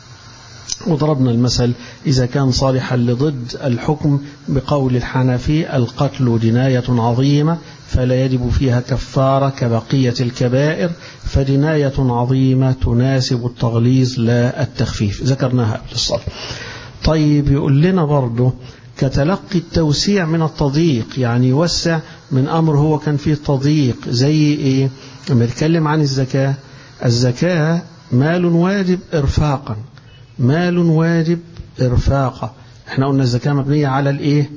وضربنا المثل إذا كان صالحا لضد الحكم بقول الحنفي القتل جناية عظيمة فلا يجب فيها كفارة كبقية الكبائر، فجناية عظيمة تناسب التغليظ لا التخفيف، ذكرناها قبل الصلاة. طيب يقول لنا برضه كتلقي التوسيع من التضييق، يعني يوسع من أمر هو كان فيه تضييق. زي إيه؟ لما يتكلم عن الزكاة، الزكاة مال واجب إرفاقا، مال واجب إرفاقا. احنا قلنا الزكاة مبنية على الإيه؟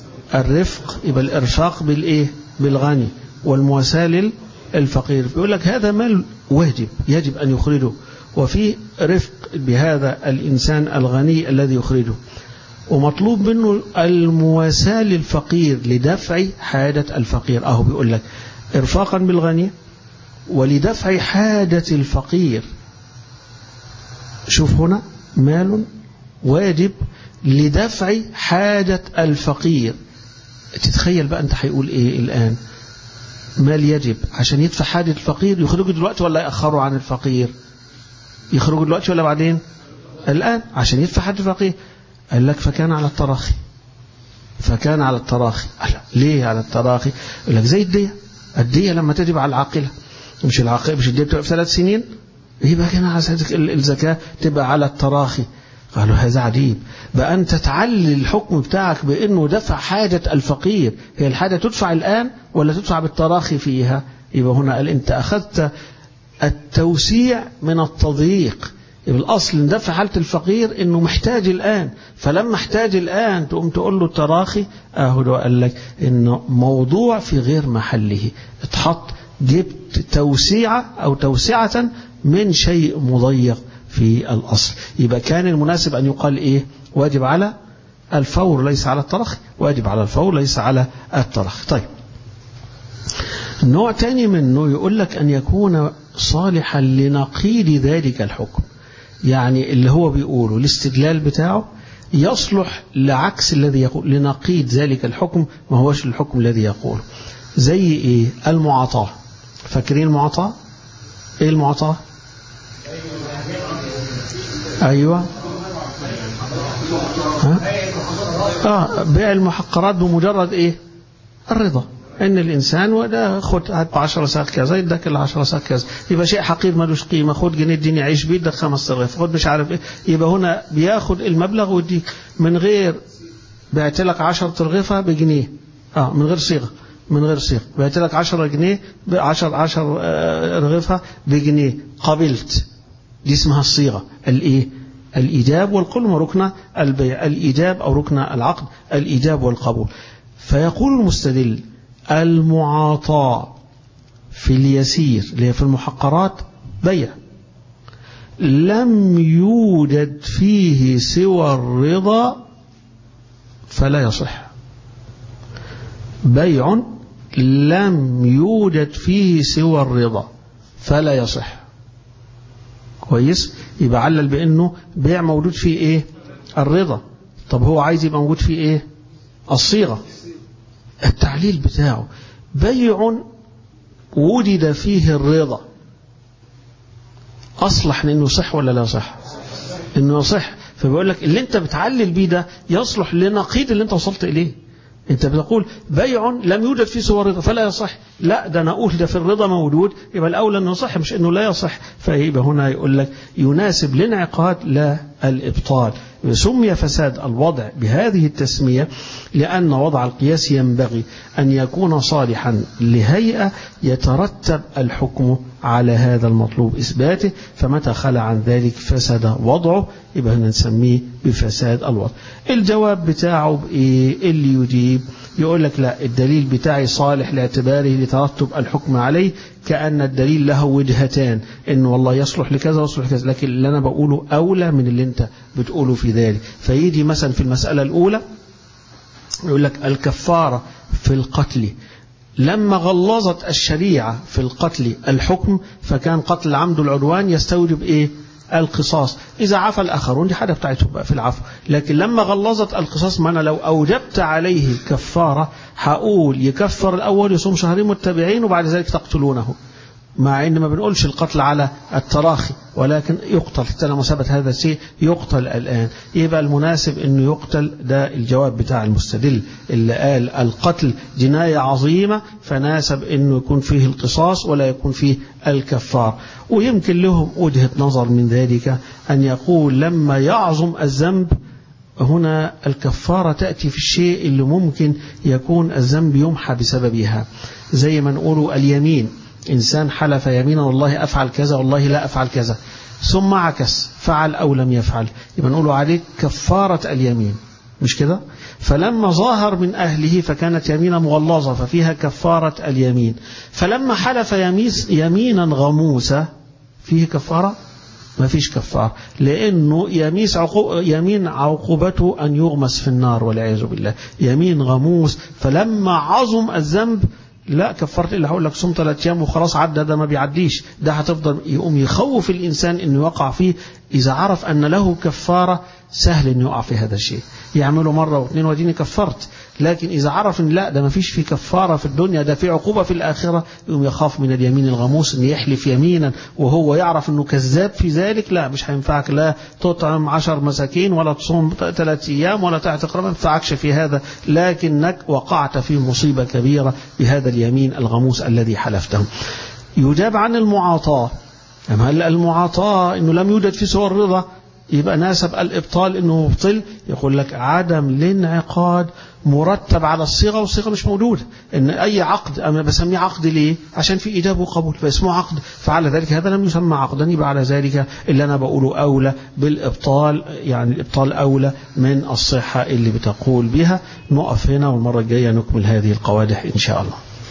الرفق. يبقى الإرفاق بالإيه؟ بالغني، والمواساة للفقير. بيقول لك هذا مال واجب يجب أن يخرجه، وفي رفق بهذا الإنسان الغني الذي يخرجه، ومطلوب منه المواساة للفقير لدفع حاجة الفقير. أهو بيقول لك إرفاقا بالغني ولدفع حاجة الفقير. شوف هنا مال واجب لدفع حاجة الفقير. تتخيل بقى أنت هيقول إيه الآن؟ مال يجب عشان يدفع حاجة الفقير، يخرجه دلوقتي ولا يأخره عن الفقير؟ يخرجوا دلوقتي ولا بعدين؟ الآن عشان يدفع حد الفقير. قال لك فكان على التراخي، فكان على التراخي. ليه على التراخي؟ يقول لك زي الدية لما تجب على العاقلة، مش العاقلة مش الدية بتبقى في 3 سنين، يبقى كان على الزكاة تبقى على التراخي. قالوا هذا عجيب، بقى أنت تعلل الحكم بتاعك بأنه دفع حاجة الفقير، هي الحاجة تدفع الآن ولا تدفع بالتراخي فيها؟ يبقى هنا قال أنت أخذت التوسيع من التضييق. يبقى الأصل ان دفع حالة الفقير أنه محتاج الآن، فلما احتاج الآن تقوم تقول له التراخي. أهو قال لك أنه موضوع في غير محله، اتحط جبت توسيعة أو توسعة من شيء مضيق في الأصل. يبقى كان المناسب أن يقال إيه؟ واجب على الفور ليس على الترخي، واجب على الفور ليس على الترخي. طيب نوع تاني منه يقول لك أن يكون صالحا لنقيض ذلك الحكم، يعني اللي هو بيقوله الاستدلال بتاعه يصلح لعكس الذي يقول، لنقيض ذلك الحكم ما هوش الحكم الذي يقوله. زي إيه؟ المعاطاة. فاكرين المعاطاة؟ إيه المعاطاة؟ أيوة، بيع المحقرات بمجرد إيه؟ الرضا، إن الإنسان وده خد 10 ساق كذا يدك 10 ساق كذا، يبقى شيء حقير مالوش قيمة، خد جنيه الدنيا عيش بيه يدك 5 رغيف، خد مش عارف إيه، يبقى هنا بياخد المبلغ ويديك من غير بعت لك 10 رغيفة بجنيه، من غير صيغة، من غير صيغة بعت لك 10 جنيه ب10 رغيفة بجنيه، قبلت، دي اسمها الصيغة. الإيه؟ الإيجاب والقبول ركن البيع، الإيجاب أو ركن العقد الإيجاب والقبول. فيقول المستدل المعاطاة في اليسير اللي هي في المحقرات بيع لم يوجد فيه سوى الرضا فلا يصح. بيع لم يوجد فيه سوى الرضا فلا يصح. كويس؟ يبقى علل بأنه بيع موجود فيه إيه؟ الرضا. طب هو عايز يبقى موجود فيه إيه؟ الصيغة. التعليل بتاعه بيع وجد فيه الرضا أصلح لأنه صح ولا لا صح؟ إنه صح. فبيقول لك اللي أنت بتعلل بيه ده يصلح لنقيض اللي أنت وصلت إليه. أنت بتقول بيع لم يوجد فيه سوى الرضا فلا يصح، لا ده أنا أقول ده في الرضا موجود، يبقى الأولى أنه صح مش أنه لا يصح. فيبقى هنا يقول لك يناسب الانعقاد لا الإبطال. سمي فساد الوضع بهذه التسمية لأن وضع القياس ينبغي أن يكون صالحا لهيئة يترتب الحكم على هذا المطلوب إثباته، فمتى خلى عن ذلك فسد وضعه، يبقى نسميه بفساد الوضع. الجواب بتاعه بإيه؟ اللي يجيب يقول لك لا، الدليل بتاعي صالح لاعتباره لترتب الحكم عليه، كأن الدليل له وجهتان، إنه والله يصلح لكذا ويصلح لكذا، لكن اللي أنا بقوله أولى من اللي أنت بتقوله في ذلك. فيجي مثلا في المسألة الأولى يقول لك الكفارة في القتل لما غلظت الشريعة في القتل الحكم، فكان قتل العمد العدوان يستوجب إيه؟ القصاص إذا عفى الآخرون، دي حاجة بتاعتهم بقى في العفو. لكن لما غلظت القصاص، ما أنا لو أوجبت عليه كفارة هقول يكفر الأول يصوم شهرين متبعين وبعد ذلك تقتلونه، مع إن ما بنقولش القتل على التراخي، ولكن يقتل طالما ثبت هذا الشيء يقتل الآن. يبقى المناسب إنه يقتل. ده الجواب بتاع المستدل اللي قال القتل جناية عظيمة، فناسب إنه يكون فيه القصاص ولا يكون فيه الكفار. ويمكن لهم وجهة نظر من ذلك أن يقول لما يعظم الذنب هنا الكفارة تأتي في الشيء اللي ممكن يكون الذنب يمحى بسببها، زي ما نقول اليمين، إنسان حلف يمينا والله أفعل كذا والله لا أفعل كذا، ثم عكس فعل أو لم يفعل، يبقى نقول عليه كفارة اليمين، مش كده؟ فلما ظاهر من أهله فكانت يمينا مغلظة ففيها كفارة اليمين، فلما حلف يمينا غموسة فيه كفارة؟ ما فيش كفار، لأنه يمين عقوبته أن يغمس في النار والعياذ بالله، يمين غموس. فلما عظم الذنب لا كفرت إلا هقول لك صوم 3 أيام وخلاص عدى، ده ما بيعديش، ده هتفضل يقوم يخوف الإنسان إنه يقع فيه. إذا عرف أن له كفارة سهل إنه يقع في هذا الشيء، يعمله مرة واثنين وديني كفرت. لكن إذا عرف إن لا ده ما فيش فيه كفارة في الدنيا، ده في عقوبة في الآخرة، يقوم يخاف من اليمين الغموس إن يحلف يمينا وهو يعرف إنه كذاب في ذلك. لا مش هينفعك لا تطعم 10 مساكين ولا تصوم 3 أيام ولا تعتق رقبة، ما ينفعكش في هذا، لكنك وقعت في مصيبة كبيرة بهذا اليمين الغموس الذي حلفته. يجاب عن المعاطاة. هل المعاطاة إنه لم يوجد في سوى الرضا يبقى ناسب الإبطال إنه مبطل، يقول لك عدم الانعقاد مرتب على الصيغة، والصيغة مش موجودة. إن أي عقد أنا بسميه عقد ليه؟ عشان في إيجاب وقبول فاسمه عقد، فعلى ذلك هذا لم يسمى عقدا، يبقى على ذلك اللي أنا بقوله أولى بالإبطال، يعني الإبطال أولى من الصحة اللي بتقول بها. نقف هنا والمرة الجاية نكمل هذه القوادح إن شاء الله.